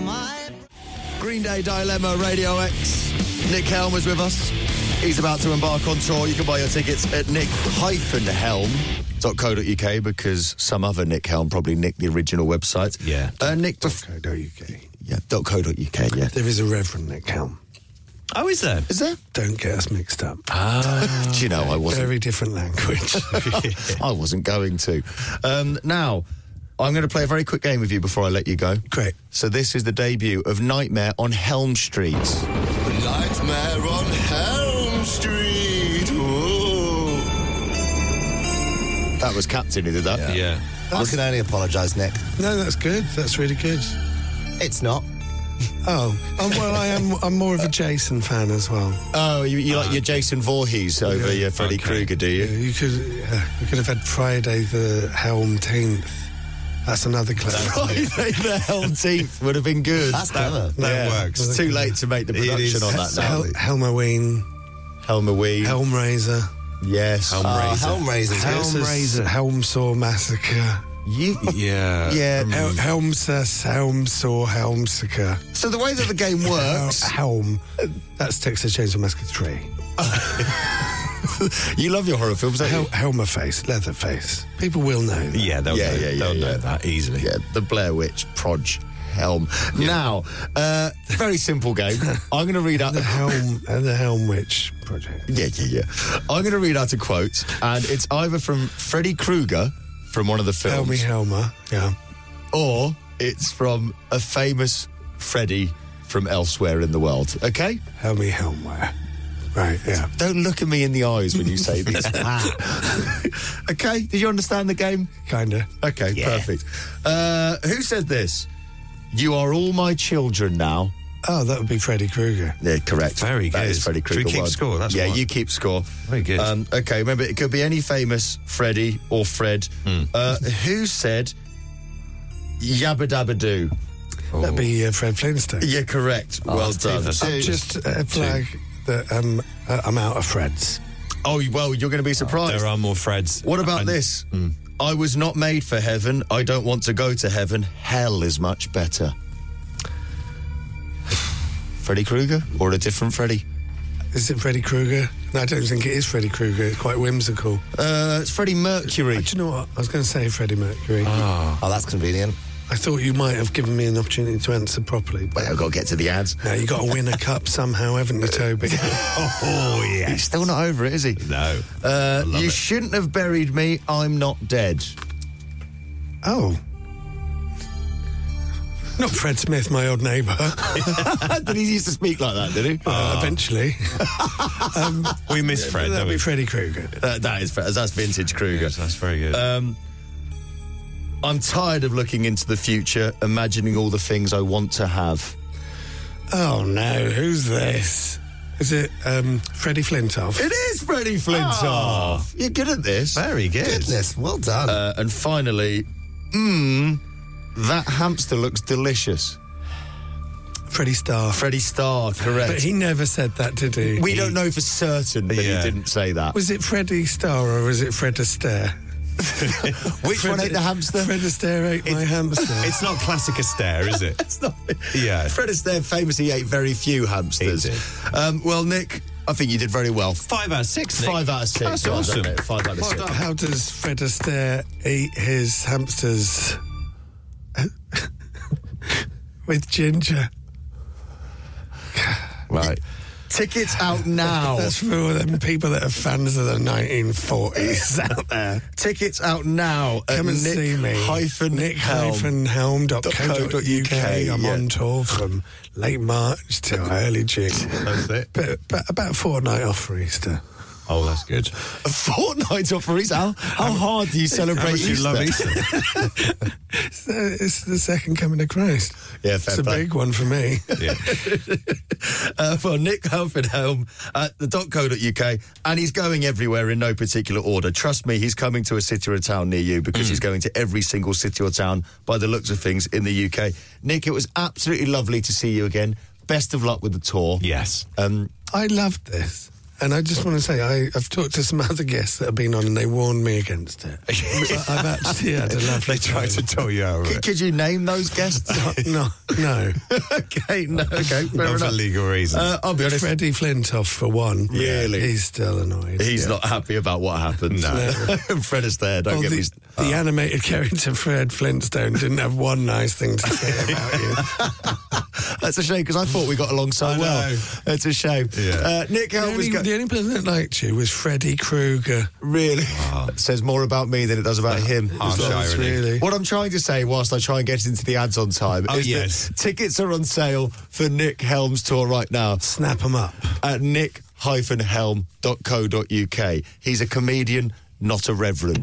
Green Day Dilemma, Radio X. Nick Helm is with us. He's about to embark on tour. You can buy your tickets at nick helm dot co dot uk because some other Nick Helm probably nicked the original website. Yeah. Uh, Nick, bef- .co.uk. yeah, .co.uk, yeah. There is a Reverend Nick Helm. Oh, is there? Is there? Don't get us mixed up. Ah. Do you know, I wasn't, Very different language. I wasn't going to. Um, now, I'm going to play a very quick game with you before I let you go. Great. So this is the debut of Nightmare on Helm Street. Nightmare on Helm Street. Ooh. That was Captain who did that. Yeah. I can only apologise, Nick. No, that's good. That's really good. It's not. Oh, oh well, I am. I'm more of a Jason fan as well. Oh, you, you like your Jason Voorhees over Yeah. your Freddy Okay. Krueger, do you? Yeah, you could. Yeah, you could have had Friday the Helm-teenth. That's another clever. Friday the Helmteenth would have been good. That's clever. That Yeah. works. It's too late to make the It production is. on that now. Hel- Helmoween, Helmaween. Helmraiser, Yes. Helm- Uh, Razor. Helmraiser's good. Helmraiser, Helmsaw Massacre, You, Yeah. yeah. Hel- Helmsus, Helmsaw, Helmsicker. So the way that the game works, Helm. That's Texas Chainsaw Massacre three. you love your horror films, don't Hel- you? Helmerface, Leatherface. People will know that. Yeah, they'll, Yeah, know, yeah, yeah, they'll yeah. know that easily. Yeah, the Blair Witch, Proj, Helm. Now, uh, very simple game. I'm going to read out The the Helm, uh, the Helm Witch Project. Yeah, yeah, yeah. I'm going to read out a quote, and it's either from Freddy Krueger from one of the films, Helmy Helmer, yeah. or it's from a famous Freddy from elsewhere in the world. Okay? Helmy Helmware. Right, yeah. Don't look at me in the eyes when you say this. Okay? Did you understand the game? Kinda. Okay, perfect. Uh, who said this? You are all my children now. Oh, that would be Freddy Krueger. Yeah, correct. Very That good. is Freddy Should we Krueger. keep one. score? That's yeah, one. you keep score. Very good. Um, okay, remember, it could be any famous Freddy or Fred. Hmm. Uh, who said Yabba Dabba Doo? That'd be uh, Fred Flintstone. Yeah, correct. Oh, well that's two done. for some. I'm just a flag that um, uh, I'm out of Freds. Oh, well, you're going to be surprised. There are more Freds. What about And- this? I was not made for heaven. I don't want to go to heaven. Hell is much better. Freddy Krueger or a different Freddy? Is it Freddy Krueger? No, I don't think it is Freddy Krueger. It's quite whimsical. Uh, it's Freddie Mercury. Uh, do you know what? I was going to say Freddie Mercury. Oh, that's convenient. I thought you might have given me an opportunity to answer properly. But Well, I've got to get to the ads. now you've got to win a cup somehow, haven't you, Toby? Oh, yeah. He's still not over it, is he? No. Uh, love you it. shouldn't have buried me. I'm not dead. Oh. Not Fred Smith, my old neighbour. Did he used to speak like that, did he? Uh, eventually. um, We miss Fred, that'll don't be we? Freddie Krueger. That, that is that's vintage Kruger. Yes, that's very good. Um, I'm tired of looking into the future, imagining all the things I want to have. Oh, no. Who's this? Is it um, Freddie Flintoff? It is Freddie Flintoff. You're good at this. Very good. Goodness, well done. Uh, and finally, mmm, that hamster looks delicious. Freddie Starr. Freddie Starr, correct. But he never said that, did he? we don't know for certain that Yeah. he didn't say that. Was it Freddie Starr or was it Fred Astaire? Which one ate the hamster? Fred Astaire ate my hamster. It's not classic Astaire, is it? It's not. Yeah. Fred Astaire famously ate very few hamsters. He did. Um, well, Nick, I think you did very well. Five out of six, Nick. Five out of six. That's Well awesome. done, mate. Five out of Well six. done. How does Fred Astaire eat his hamsters with ginger? Right. Tickets out now. That's for all them people that are fans of the nineteen forties out there. Tickets out now at Come and Nick see me. hyphen Nick Helm. hyphen helm dot co dot uk. I'm yeah. on tour from late March till early June. That's it. But, but about a fortnight off for Easter. Oh, that's good. A fortnight off for Easter. How, how hard do you celebrate How much do you Easter? love Easter? So it's the second coming of Christ. Yeah, It's fair a play. big one for me. Yeah. Uh, for Nick hyphen Helm at the .co.uk, and he's going everywhere in no particular order. Trust me, he's coming to a city or town near you because he's going to every single city or town by the looks of things in the U K. Nick, it was absolutely lovely to see you again. Best of luck with the tour. Yes. Um, I loved this. And I just want to say, I, I've talked to some other guests that have been on and they warned me against it. But I've actually had a lovely They tried to tell you out of could, it. could you name those guests? No, no. okay, no, okay, fair Not for enough. legal reasons. Uh, I'll be honest. Freddie Flintoff, for one. Really? He's still annoyed. He's Yeah. not happy about what happened. No. Fred Astaire, don't Oh, get the, me... the animated character Fred Flintstone didn't have one nice thing to say about you. That's a shame, because I thought we got along so I well. know. It's a shame. Yeah. Uh, Nick The Helm only, is go- the only person that liked you was Freddie Krueger. Really? It says more about me than it does about him. Harsh As well. irony. Really. What I'm trying to say, whilst I try and get into the ads on time, Oh, is that yes. tickets are on sale for Nick Helm's tour right now Snap them up. at nick dash helm dot co dot uk. He's a comedian, not a reverend.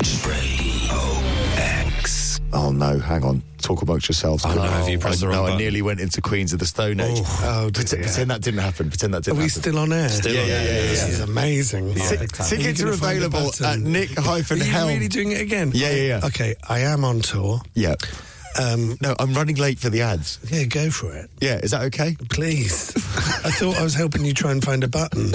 X. Oh no, hang on. Talk amongst yourselves. Oh, no, have you pressed I, the wrong no, I button? nearly went into Queens of the Stone Age. Oh, oh, did pretend, you? pretend that didn't happen. Pretend that Are didn't we happen. still on air? Still Yeah, on yeah, air, yeah, yeah, This yeah. is amazing. Ti- Are you tickets are gonna find a available button? at nick dash Are you helm. really doing it again? Yeah, yeah, yeah. Okay, I am on tour. Yeah. Um, No, I'm running late for the ads. yeah, go for it. Yeah, is that okay? Please. I thought I was helping you try and find a button.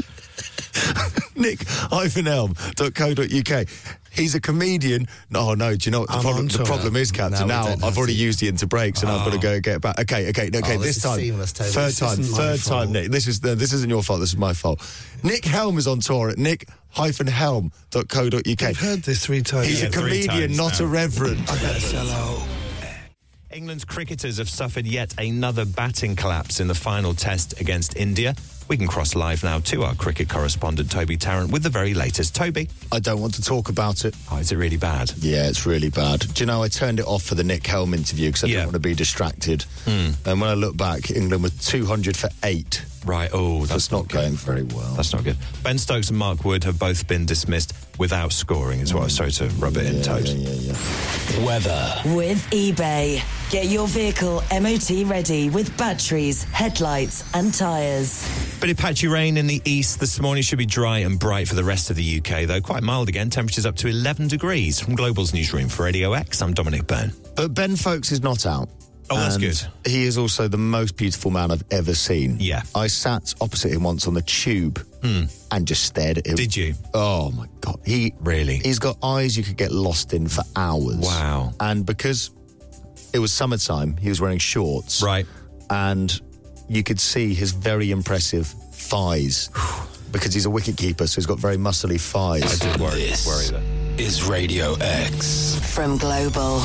nick dash helm dot co dot uk. He's a comedian. No, no, do you know what the, I'm problem, on the to problem it. is, Captain? No, we now don't I've have already to. used the inter breaks and I've got to go get back. Okay, okay, okay. Oh, this, this is time, seamless, Toby. third This time, isn't my third fault. time, Nick. This is uh, this isn't your fault. This is my fault. Nick Helm is on tour at nick dash helm dot co dot uk. I've heard this three times. He's Yeah, a three comedian, times not now. a reverend. I better sell out. England's cricketers have suffered yet another batting collapse in the final test against India. We can cross live now to our cricket correspondent, Toby Tarrant, with the very latest. Toby. I don't want to talk about it. Oh, is it really bad? Yeah, it's really bad. Do you know, I turned it off for the Nick Helm interview because I Yeah. didn't want to be distracted. And when I look back, England was two hundred for eight. Right, oh, that's, That's not good. going very well. That's not good. Ben Stokes and Mark Wood have both been dismissed without scoring, is what I was sorry to rub it in, yeah, Toad. yeah, yeah, yeah. Weather. With eBay. Get your vehicle M O T ready with batteries, headlights, and tyres. Bit of patchy rain in the east this morning. Should be dry and bright for the rest of the U K, though. Quite mild again. Temperatures up to eleven degrees. From Global's newsroom for Radio X, I'm Dominic Byrne. But Ben Folkes is not out. Oh, that's And good. He is also the most beautiful man I've ever seen. Yeah. I sat opposite him once on the tube and just stared at him. Did you? Oh, my God. He Really? He's got eyes you could get lost in for hours. Wow. And because it was summertime, he was wearing shorts. Right. And you could see his very impressive thighs because he's a wicketkeeper, so he's got very muscly thighs. I did worry, This worry that. is Radio X. From Global.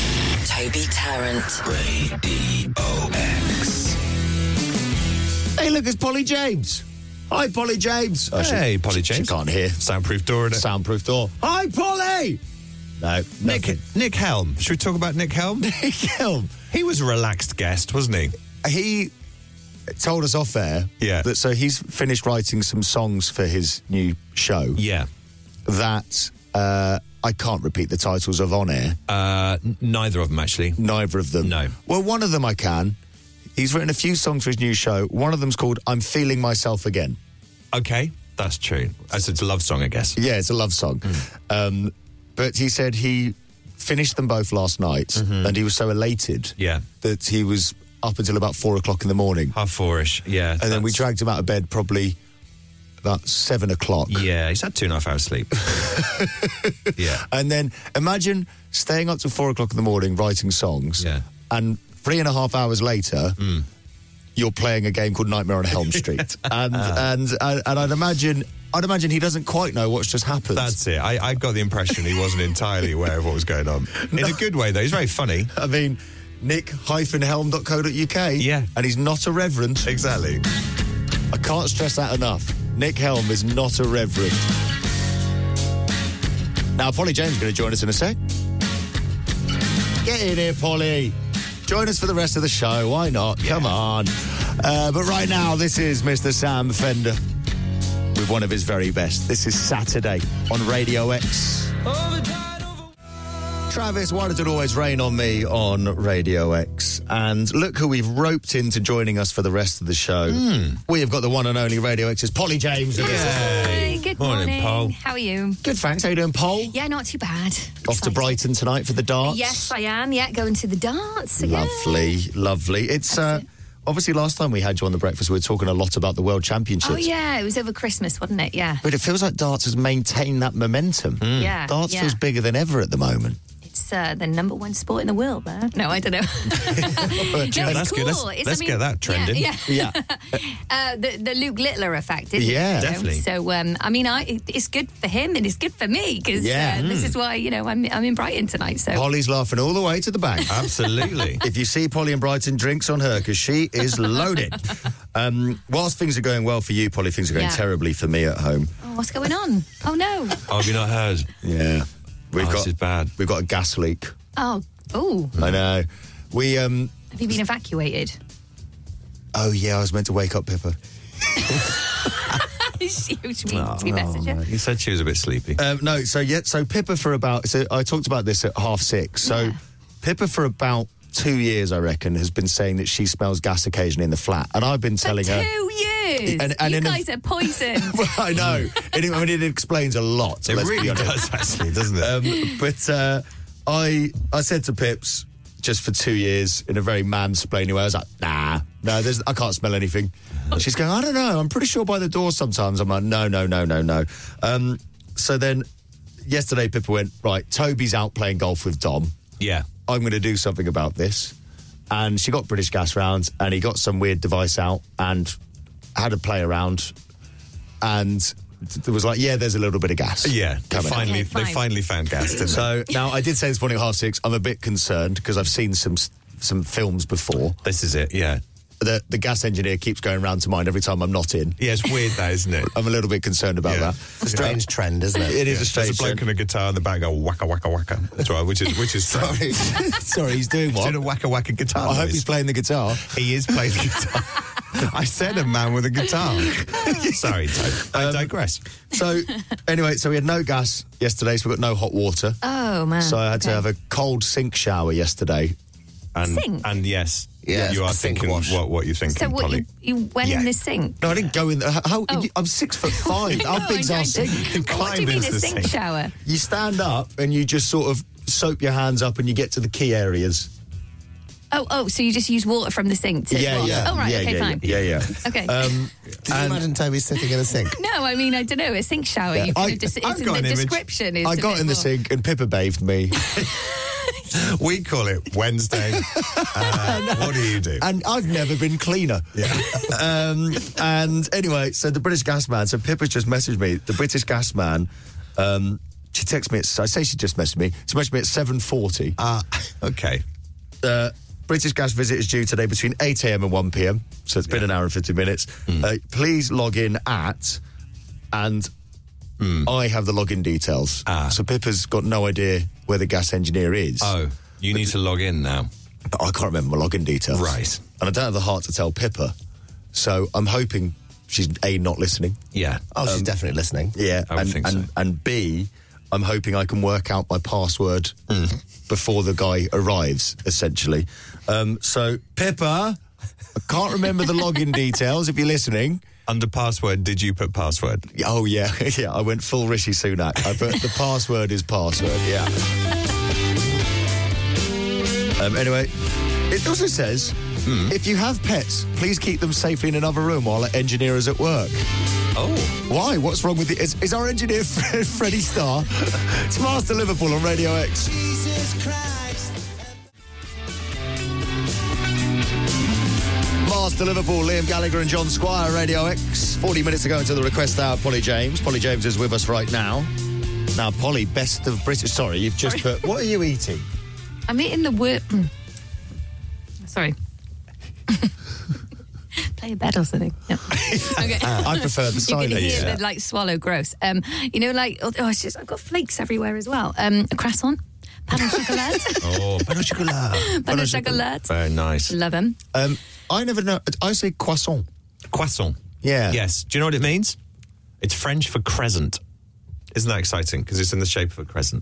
Toby Tarrant. Radio X. Hey, look, it's Polly James. Hi, Polly James. Oh, Hey, she- Polly she- James. She can't hear. Soundproof door, innit? Soundproof door. Hi, Polly. No, Nick, nothing. Nick Helm. Should we talk about Nick Helm? Nick Helm. He was a relaxed guest, wasn't he? He told us off air Yeah. that so he's finished writing some songs for his new show Yeah. that uh, I can't repeat the titles of on air. Uh, n- neither of them, actually. Neither of them. No. Well, one of them I can. He's written a few songs for his new show. One of them's called I'm Feeling Myself Again. Okay, that's true. As it's a love song, I guess. Yeah, it's a love song. Um, but he said he finished them both last night and he was so elated Yeah. that he was up until about four o'clock in the morning. Half four-ish, yeah. And then we that's- dragged him out of bed probably about seven o'clock. Yeah, he's had two and a half hours sleep. yeah. And then imagine staying up till four o'clock in the morning writing songs. Yeah. And three and a half hours later, you're playing a game called Nightmare on Elm Street. and, and and and I'd imagine I'd imagine he doesn't quite know what's just happened. That's it. I, I got the impression he wasn't entirely aware of what was going on. In a good way, though. He's very funny. I mean, nick dash helm dot co dot uk. Yeah. And he's not a reverend. Exactly. I can't stress that enough. Nick Helm is not a reverend. Now, Polly James is going to join us in a sec. Get in here, Polly. Join us for the rest of the show. Why not? Come on. Uh, but right now, this is Mister Sam Fender with one of his very best. This is Saturday on Radio X. Travis, why does it always rain on me on Radio X? And look who we've roped into joining us for the rest of the show. We have got the one and only Radio X's Polly James. with us. Hi, good Morning, morning. Paul. How are you? Good, thanks. How you doing, Paul? Yeah, not too bad. Off to Brighton tonight for the darts. Yes, I am. Yeah, going to the darts. Yeah. Lovely, lovely. It's uh, obviously last time we had you on the breakfast, we were talking a lot about the World Championships. Oh, yeah, it was over Christmas, wasn't it? Yeah. But it feels like darts has maintained that momentum. Yeah, Darts yeah. feels bigger than ever at the moment. It's uh, the number one sport in the world, man. No, I don't know. no, it's Yeah, that's cool. good. Let's- It's, let's get that trending. Yeah. Yeah. yeah. uh, the, the Luke Littler effect, isn't Yeah. it? You know? Definitely. So, um, I mean, I, it- it's good for him and it's good for me because Yeah. uh, this is why, you know, I'm, I'm in Brighton tonight. So. Polly's laughing all the way to the bank. Absolutely. If you see Polly in Brighton, drinks on her because she is loaded. um, whilst things are going well for you, Polly, things are going Yeah. terribly for me at home. Oh, what's going on? Oh, no. Oh, have you not heard? Yeah, we've Oh, got this is bad. We've got a gas leak. Oh, oh. I know. We um. Have you been evacuated? Oh yeah, I was meant to wake up Pippa. Huge me messenger. You said she was a bit sleepy. Um, no, so yeah, so Pippa for about. So I talked about this at half six. So Yeah. Pippa for about two years, I reckon, has been saying that she smells gas occasionally in the flat, and I've been telling For her. two years. And- and you in a- guys are poisoned. Well, I know. It, I mean, it explains a lot. It let's be really honest. does, actually, doesn't it? Um, but uh, I I said to Pips, just for two years, in a very mansplaining way, I was like, nah, no, there's, I can't smell anything. And she's going, I don't know, I'm pretty sure by the door sometimes. I'm like, no, no, no, no, no. Um, so then yesterday, Pippa went, right, Toby's out playing golf with Dom. yeah. I'm going to do something about this. And she got British Gas round, and he got some weird device out and had a play around, and it was like, yeah, there's a little bit of gas. Yeah. They coming. finally, Okay, they fine. finally found gas, didn't So now I did say this morning at half six, I'm a bit concerned because I've seen some some films before. they? This is it, yeah. The the gas engineer keeps going round to mine every time I'm not in. Yeah, it's weird, that, isn't it? I'm a little bit concerned about Yeah. that. It's a strange trend, isn't it? It is Yeah. a strange There's a bloke trend. on a guitar in the back go waka waka waka. That's right, which is which is Sorry, sorry, he's doing He's what? doing a waka waka guitar. I hope noise. he's playing the guitar. He is playing the guitar. I said a man with a guitar. Sorry, Toad. I Um, digress. So anyway, so we had no gas yesterday, so we got no hot water. Oh, man. So I had to Okay. have a cold sink shower yesterday. And Sink? and yes, Yeah, you are sink thinking wash. what what you're thinking, So what, Polly. you, you went Yeah. in the sink? No, I didn't go in there. How, Oh. I'm six foot five. How No, big's I our don't- sink? What do you climbed mean into a the sink sink. shower? You stand up and you just sort of soap your hands up and you get to the key areas. Oh, oh, so you just use water from the sink to Yeah, wash? yeah. Oh, right, yeah, okay, yeah, fine. Yeah, yeah. Okay. Um, Did you and imagine Toby sitting in a sink? no, I mean, I don't know, a sink shower. Yeah. You kind I- of just, I've it's in got the an image. description. Is I a got bit in the more- sink and Pippa bathed me. We call it Wednesday. Uh, what do you do? And I've never been cleaner. Yeah. um, and anyway, so the British gas man, so Pippa's just messaged me. The British gas man, um, she texted me, at, I say she just messaged me, she messaged me at seven forty. Ah, okay. Uh, British Gas visit is due today between eight a.m. and one p.m. So it's been an hour and fifty minutes. Mm. Uh, please log in at, and Mm. I have the login details. Ah. So Pippa's got no idea where the gas engineer is. Oh, you need to log in now. But I can't remember my login details. Right. And I don't have the heart to tell Pippa. So I'm hoping she's A, not listening. Yeah. Oh, she's definitely listening. Yeah. I would and, think so. and, and B, I'm hoping I can work out my password before the guy arrives, essentially. Um, so, Pippa, I can't remember the login details if you're listening. Under password, did you put password? Oh, yeah. yeah, I went full Rishi Sunak. I put the password is password, yeah. Um, anyway, it also says, Hmm. if you have pets, please keep them safely in another room while the engineer is at work. Oh. Why? What's wrong with it? Is, is our engineer Fred, Freddie Starr? It's Master Liverpool on Radio X. Jesus Christ. Master Liverpool, Liam Gallagher and John Squire, Radio X. forty minutes ago until the request hour, Polly James. Polly James is with us right now. Now, Polly, best of British... Sorry, you've just Sorry. put... What are you eating? I'm eating the word. Sorry. Play a bed or something. No. Okay. I prefer the You silence. can hear Yeah. the like swallow. Gross. Um, you know, like oh, it's just I've got flakes everywhere as well. Um, a croissant, pain au chocolat, Oh, pain au chocolat. pain au chocolat. Very nice. Love them. Um, I never know... I say croissant. Croissant. Yeah. Yes. Do you know what it means? It's French for crescent. Isn't that exciting? Because it's in the shape of a crescent.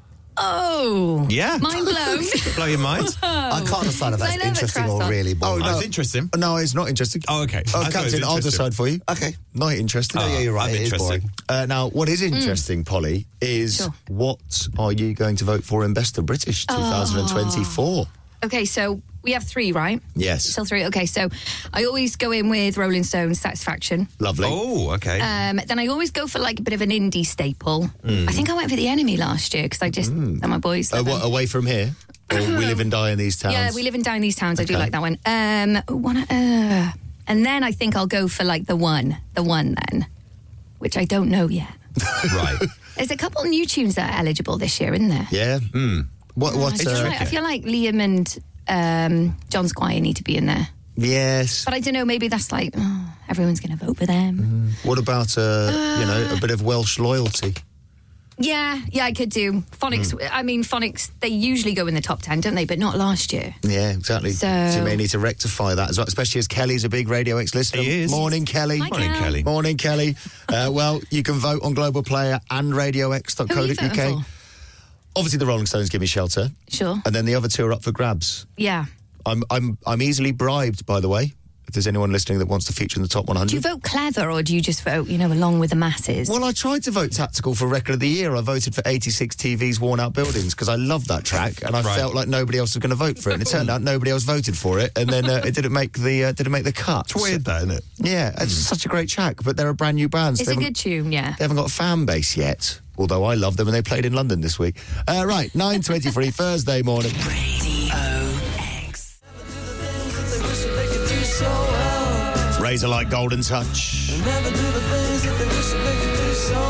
Oh, Yeah. mind blown. Blow your mind? I can't decide if I that's love a interesting or croissant. really boring. Oh, Oh, no. it's interesting. No, it's not interesting. Oh, okay. Oh, I thought it was Captain, I'll interesting. decide for you. Okay. Not interesting. Oh, yeah, you're right. I'm It is interested. boring. Uh, now, what is interesting, Polly, is Sure. what are you going to vote for in Best of British twenty twenty-four? Okay, so we have three, right? Yes. Still three. Okay, so I always go in with Rolling Stones, Satisfaction. Lovely. Oh, okay. Um, then I always go for like a bit of an indie staple. I think I went for The Enemy last year because I just, and my boys. Uh, love what, them. away from here? Or we live and die in these towns? Yeah, we live and die in these towns. I do Okay. like that one. Um, one uh, and then I think I'll go for like the one, the one then, which I don't know yet. Right. There's a couple new tunes that are eligible this year, isn't there? Yeah. Mm. What? I What's? feel, Uh, like, I feel like Liam and um, John Squire need to be in there. yes. But I don't know, maybe that's like, oh, everyone's going to vote for them. What about uh, you know a bit of Welsh loyalty? Yeah, yeah, I could do. Phonics, I mean, Phonics, they usually go in the top ten, don't they? But not last year. Yeah, exactly. So- you may need to rectify that as well, especially as Kelly's a big Radio X listener. He is. Morning, Kelly. Hi, Morning, Kel. Kelly. Morning, Kelly. Uh, well, you can vote on Global Player and radio x dot Who co are you dot voting uk. for? Obviously, the Rolling Stones give me shelter, Sure. and then the other two are up for grabs. Yeah. I'm I'm I'm easily bribed, by the way. If there's anyone listening that wants to feature in the top one hundred. Do you vote clever or do you just vote, you know, along with the masses? Well, I tried to vote tactical for Record of the Year. I voted for eighty-six T V's Worn Out Buildings because I love that track, and I Right. felt like nobody else was going to vote for it. And it turned out nobody else voted for it, and then uh, it didn't make the uh, didn't make the cut. It's weird, that, isn't it? Yeah, it's such a great track, but they're a brand new band. so It's they a haven't- good tune, yeah. They haven't got a fan base yet. Although I love them, and they played in London this week. Uh, right, nine twenty-three Thursday morning. Razor like Golden Touch. Never do the things that they wish that they could do so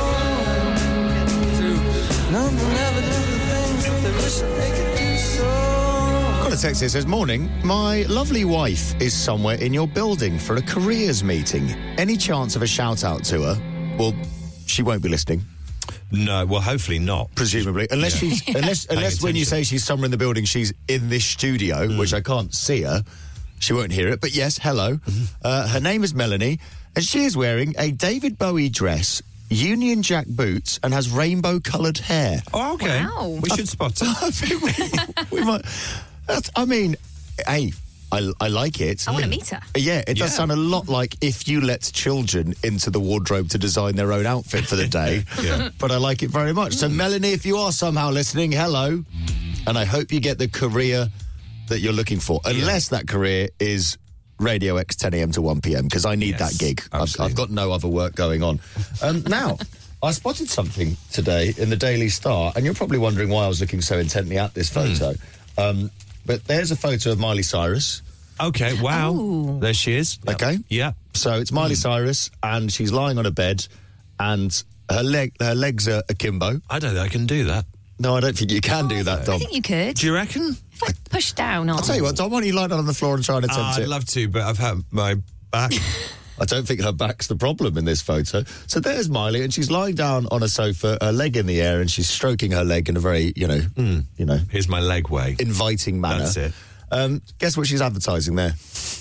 well. No, never do the things that they wish that they could do so. Got a text here that says, morning, my lovely wife is somewhere in your building for a careers meeting. Any chance of a shout out to her? Well, she won't be listening. No, well, hopefully not. Presumably. Unless Yeah. she's unless Paying unless when you attention. say she's somewhere in the building, she's in this studio, which I can't see her. She won't hear it. But yes, hello. Uh, her name is Melanie, and she is wearing a David Bowie dress, Union Jack boots, and has rainbow coloured hair. Oh, okay. Wow. We should spot it. I think we, we might. That's, I mean, hey, I, I like it. I want to meet her. Yeah, it does Yeah. sound a lot like if you let children into the wardrobe to design their own outfit for the day. Yeah. But I like it very much. So, Melanie, if you are somehow listening, hello. And I hope you get the career that you're looking for. Unless that career is Radio X ten a.m. to one p.m. because I need Yes, that gig. I've, absolutely. I've got no other work going on. Um, now, I spotted something today in the Daily Star, and you're probably wondering why I was looking so intently at this photo. Um, but there's a photo of Miley Cyrus. Okay, wow. Oh. There she is. Yep. Okay. Yeah. So it's Miley Cyrus, and she's lying on a bed, and her leg, her legs are akimbo. I don't think I can do that. No, I don't think you can do that, I Dom. think you could. Do you reckon? Push down on. I'll tell you what, Dom, why don't you lie down on the floor and try and attempt Uh, it? I'd love to, but I've hurt my back. I don't think her back's the problem in this photo. So there's Miley, and she's lying down on a sofa, her leg in the air, and she's stroking her leg in a very, you know, mm. you know, here's my leg way, inviting manner. That's it. Um, guess what she's advertising there?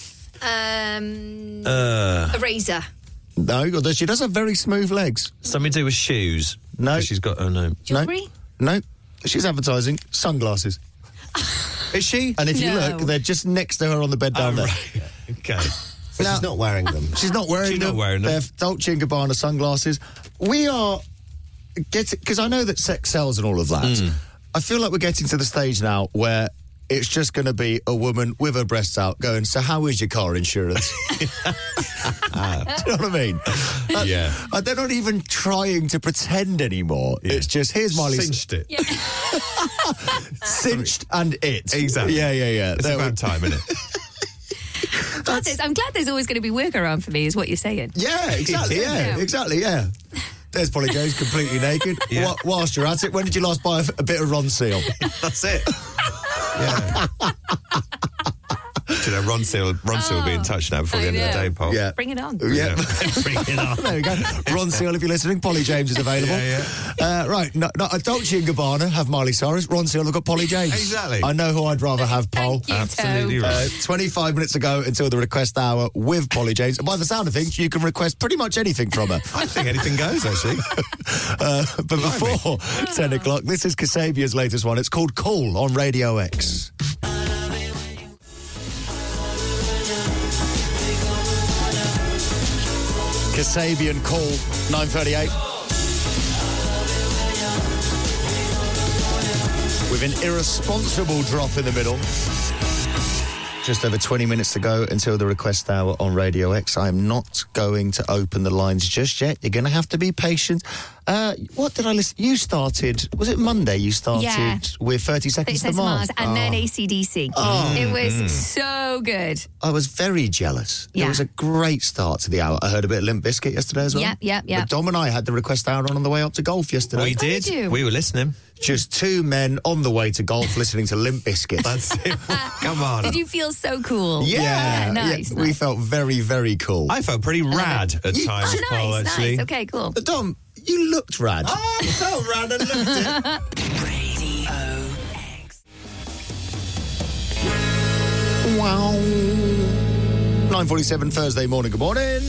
Um, Uh. a razor. No, although she does have very smooth legs. Something to do with shoes. No, she's got. Oh no, jewelry. No, no. She's advertising sunglasses. Is she? And if you No. look, they're just next to her on the bed down Oh, there. right. Okay. But she's not wearing them. She's not wearing She's them. not wearing them. They're Dolce and Gabbana sunglasses. We are getting, because I know that sex sells and all of that. Mm. I feel like we're getting to the stage now where it's just going to be a woman with her breasts out going, so how is your car insurance? Do you know what I mean? Uh, Yeah. uh, they're not even trying to pretend anymore. Yeah. It's just, here's Miley. Cinched it. Yeah. Cinched and it. Exactly. Yeah, yeah, yeah. It's There about we- time, isn't it? Glad there's- I'm glad there's always going to be workaround for me, is what you're saying. Yeah, exactly. Yeah, Yeah. exactly. Yeah. There's Polly James completely naked. Yeah. Wh- Whilst you're at it, when did you last buy a, a bit of Ron Seal? That's it. Yeah. Do you know, Ron Seal, Ron Seal will be in touch now before I the end of the know. day, Paul. Yeah. Bring it on. Yeah. Bring it on. There we go. Ron Seal, if you're listening, Polly James is available. Yeah, Uh, right, no, no, Dolce and Gabbana have Miley Cyrus. Ron Seal have got Polly James. Exactly. I know who I'd rather have, Paul. Thank you, Absolutely Toe. right. Uh, twenty-five minutes ago until the request hour with Polly James. And by the sound of things, you can request pretty much anything from her. I think anything goes, actually. Uh, but before ten o'clock, this is Kasabian's latest one. It's called Call on Radio X. Kasabian Call, nine thirty-eight. With an irresponsible drop in the middle. Just over twenty minutes to go until the request hour on Radio X. I am not going to open the lines just yet. You're going to have to be patient. Uh, what did I listen? You started, was it Monday you started Yeah. with thirty Seconds thirty to Seconds to Mars? Mars, and then A C D C. Oh. It was Mm. so good. I was very jealous. It Yeah. was a great start to the hour. I heard a bit of Limp Bizkit yesterday as well. Yep, yep, yep. But Dom and I had the request hour on on the way up to golf yesterday. We Oh, did. did you? We were listening. Just two men on the way to golf listening to Limp Bizkit. That's it. Come on. Did you feel so cool? Yeah, Yeah, nice. yeah, we nice. felt very, very cool. I felt pretty rad at You- times, Oh, Paul, nice, actually. nice. Okay, cool. But Dom, you looked rad. I felt rad and looked it. Radio X. Wow. nine forty-seven Thursday morning. Good morning.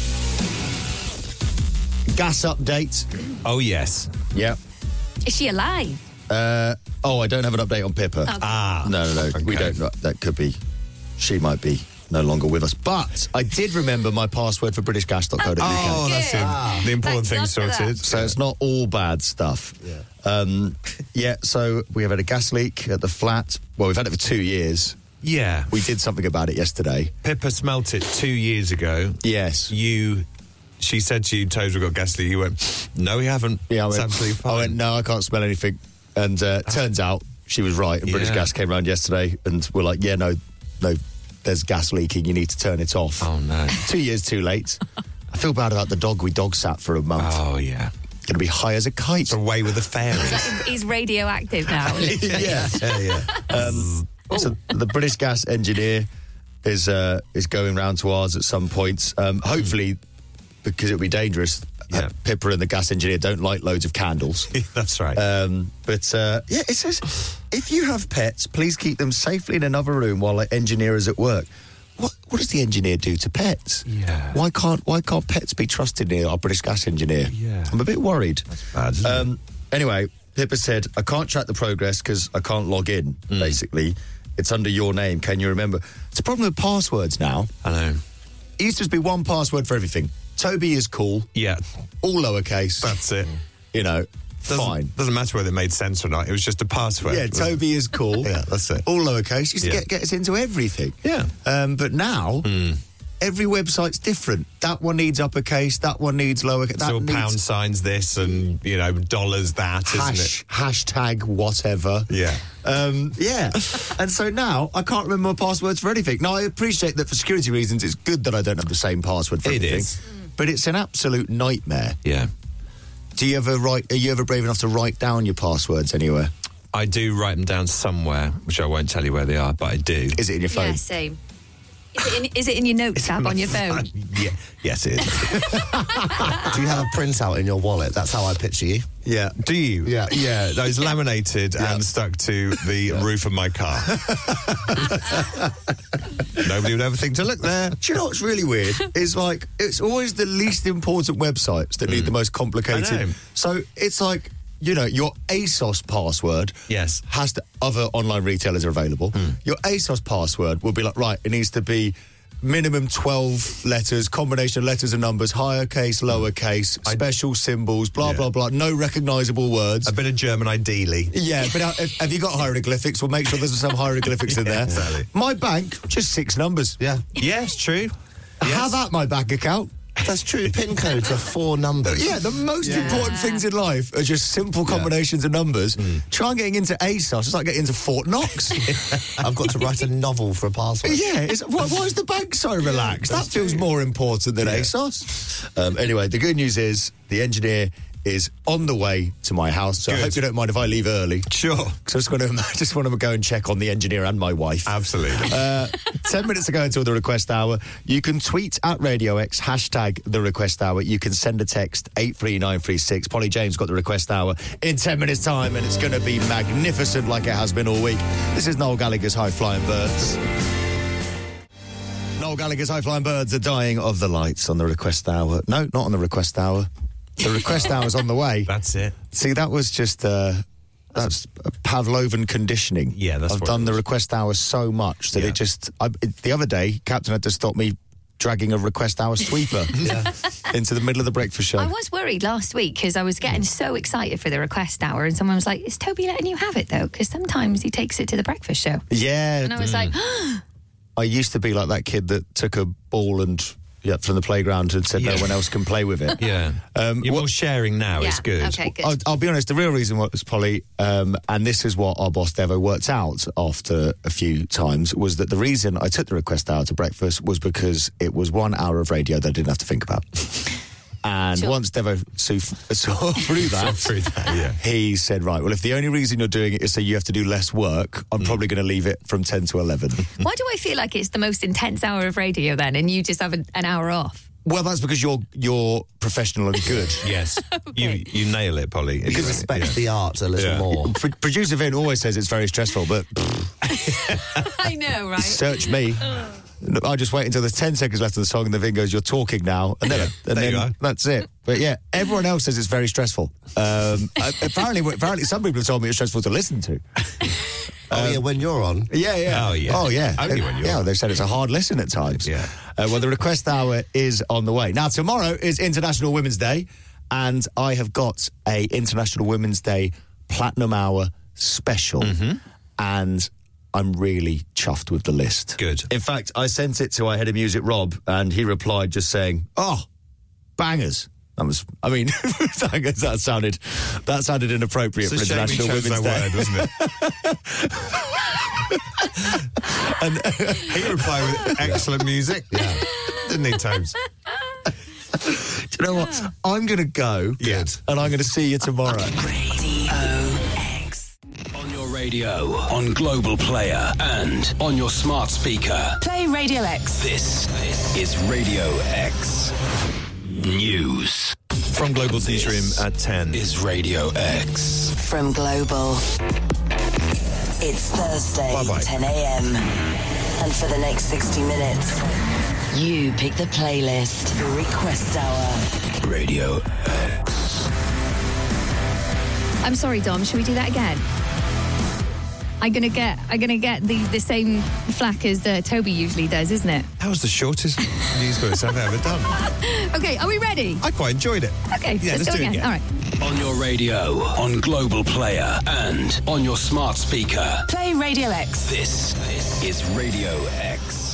Gas update. Oh, yes. Yep. Is she alive? Uh, oh, I don't have an update on Pippa. Okay. Ah. No, no, no. We Okay. don't. That could be. She might be no longer with us. But I did remember my password for british gas dot co dot U K. Oh, that's Good. it. The important Thanks thing God for sorted. that. So it's not all bad stuff. Yeah. Um, yeah, so we have had a gas leak at the flat. Well, we've had it for two years. Yeah. We did something about it yesterday. Pippa smelt it two years ago. Yes. You, she said to you, Toes, we've got gas leak. You went, no, we haven't. Yeah, I it's went, absolutely fine. I went, no, I can't smell anything. And uh, turns out she was right. And British Yeah. Gas came round yesterday and we're like, yeah, no, no, there's gas leaking. You need to turn it off. Oh, no. Two years too late. I feel bad about the dog. We dog sat for a month. Oh, yeah. Going to be high as a kite. It's away with the fairies. He's radioactive now. yeah. yeah, yeah. Um, so the British Gas engineer is uh, is going round to ours at some point. Um, hopefully, because it would be dangerous. Yeah. Uh, Pippa and the gas engineer don't light loads of candles. That's right. Um, but uh, yeah, it says if you have pets, please keep them safely in another room while the engineer is at work. What what does the engineer do to pets? Yeah. Why can't why can't pets be trusted near our British Gas engineer? Yeah. I'm a bit worried. That's bad, isn't it? Um, anyway, Pippa said, I can't track the progress because I can't log in, Mm. basically. It's under your name. Can you remember? It's a problem with passwords now. I know. It used to just be one password for everything. Toby is cool. Yeah. All lowercase. That's it. You know, Doesn't, fine. Doesn't matter whether it made sense or not. It was just a password. Yeah, wasn't it? Toby is cool. Yeah, that's it. All lowercase. Used to Yeah. get, get us into everything. Yeah. Um, but now, Mm. every website's different. That one needs uppercase. That one needs lowercase. It's That all needs pound signs this and, you know, dollars that, isn't hash, hashtag whatever. it? Yeah. Um, yeah. And so now I can't remember my passwords for anything. Now I appreciate that for security reasons it's good that I don't have the same password for It everything. is. But it's an absolute nightmare. Yeah. Do you ever write are you ever brave enough to write down your passwords anywhere? I do write them down somewhere, which I won't tell you where they are, but I do. Is it in your phone? Yeah, same. Is it in, is it in your notes app on your phone? Yeah. Yes, it is. Do you have a printout in your wallet? That's how I picture you. Yeah. Do you? Yeah. Yeah, those laminated Yeah. and stuck to the Yeah. roof of my car. Nobody would ever think to look there. Do you know what's really weird? It's like, it's always the least important websites that need the most I complicated. know. So it's like, you know, your ASOS password Yes. has to, other online retailers are available. Your ASOS password will be like, right, it needs to be minimum twelve letters, combination of letters and numbers, higher case, lower case, special symbols, blah, Yeah. blah, blah, no recognisable words. A bit of German, ideally. Yeah, but uh, if, have you got hieroglyphics? We'll make sure there's some hieroglyphics in Yeah, there. exactly. My bank, just six numbers. Yeah. Yes, true. Have at my bank account. That's true. PIN codes are four numbers. Yeah, the most Yeah. important things in life are just simple combinations of numbers. Try getting into ASOS. It's like getting into Fort Knox. I've got to write a novel for a password. Yeah, it's, why, why is the bank so relaxed? That feels more important than ASOS. Um, anyway, the good news is the engineer is on the way to my house, so I Good. hope you don't mind if I leave early. Sure. Because I just want, to, just want to go and check on the engineer and my wife. Absolutely. Uh, ten minutes to go until the request hour. You can tweet at Radio X, hashtag the request hour. You can send a text, eight three nine three six. Polly James got the request hour in ten minutes' time, and it's going to be magnificent like it has been all week. This is Noel Gallagher's High Flying Birds. Noel Gallagher's High Flying Birds are dying of the lights on the request hour. No, not on the request hour. The request hour's on the way. That's it. See, that was just... Uh, That's Pavlovan conditioning. Yeah, that's I've what done it the was. request hour so much that Yeah. it just... I, it, the other day, Captain had to stop me dragging a request hour sweeper into the middle of the breakfast show. I was worried last week because I was getting so excited for the request hour, and someone was like, "Is Toby letting you have it though? Because sometimes he takes it to the breakfast show." Yeah. And I was like, I used to be like that kid that took a ball and yeah, from the playground and said Yeah. no one else can play with it. Yeah. Um, You're what- more sharing now. "Yeah, It's good. okay, good." I'll, I'll be honest, the real reason was, Polly, um, and this is what our boss Devo worked out after a few times, was that the reason I took the request hour to breakfast was because it was one hour of radio that I didn't have to think about. And Sure. once Devo saw, saw through that, Through that, yeah. he said, right, well, if the only reason you're doing it is so you have to do less work, I'm probably going to leave it from ten to eleven. "Why do I feel like it's the most intense hour of radio then, and you just have an, an hour off?" Well, that's because you're you're professional and good. Yes. You you nail it, Polly. You It's- respect yeah. the art a little Yeah. more. Pro- Producer Vin always says it's very stressful, but I know, right? search me. I just wait until there's ten seconds left of the song and the Vin goes, "You're talking now," and then, Yeah, and there you then are. that's it. But yeah, everyone else says it's very stressful. Um, uh, apparently, apparently, some people have told me it's stressful to listen to. Oh, yeah, when you're on. Yeah, yeah. Oh, yeah. Oh, yeah. Only when you're yeah, on. they've said it's a hard listen at times. Yeah. Uh, well, the request hour is on the way. Now, tomorrow is International Women's Day, and I have got a International Women's Day Platinum Hour special. Mm-hmm. And I'm really chuffed with the list. Good. In fact, I sent it to our head of music, Rob, and he replied just saying, "Oh, bangers." That was, I mean, that sounded that sounded inappropriate It's a for shame he International chose Women's that Day. word, wasn't it? And He replied with excellent music. Yeah. Didn't need tones. do you know what? I'm going to go. Yeah. And I'm going to see you tomorrow. On your radio, on Global Player, and on your smart speaker. Play Radio X. This is Radio X News. From Global Newsroom at ten. Is Radio X. From Global. It's Thursday, Bye-bye. ten a.m. And for the next sixty minutes, you pick the playlist. The request hour. Radio X. I'm sorry, Dom. Should we do that again? I'm gonna get. I'm gonna get the, the same flack as uh, Toby usually does, isn't it? That was the shortest news quiz I've ever done. Okay, are we ready? I quite enjoyed it. Okay, Yeah, let's, let's do do it it again. again. All right. On your radio, on Global Player, and on your smart speaker. Play Radio X. This is Radio X.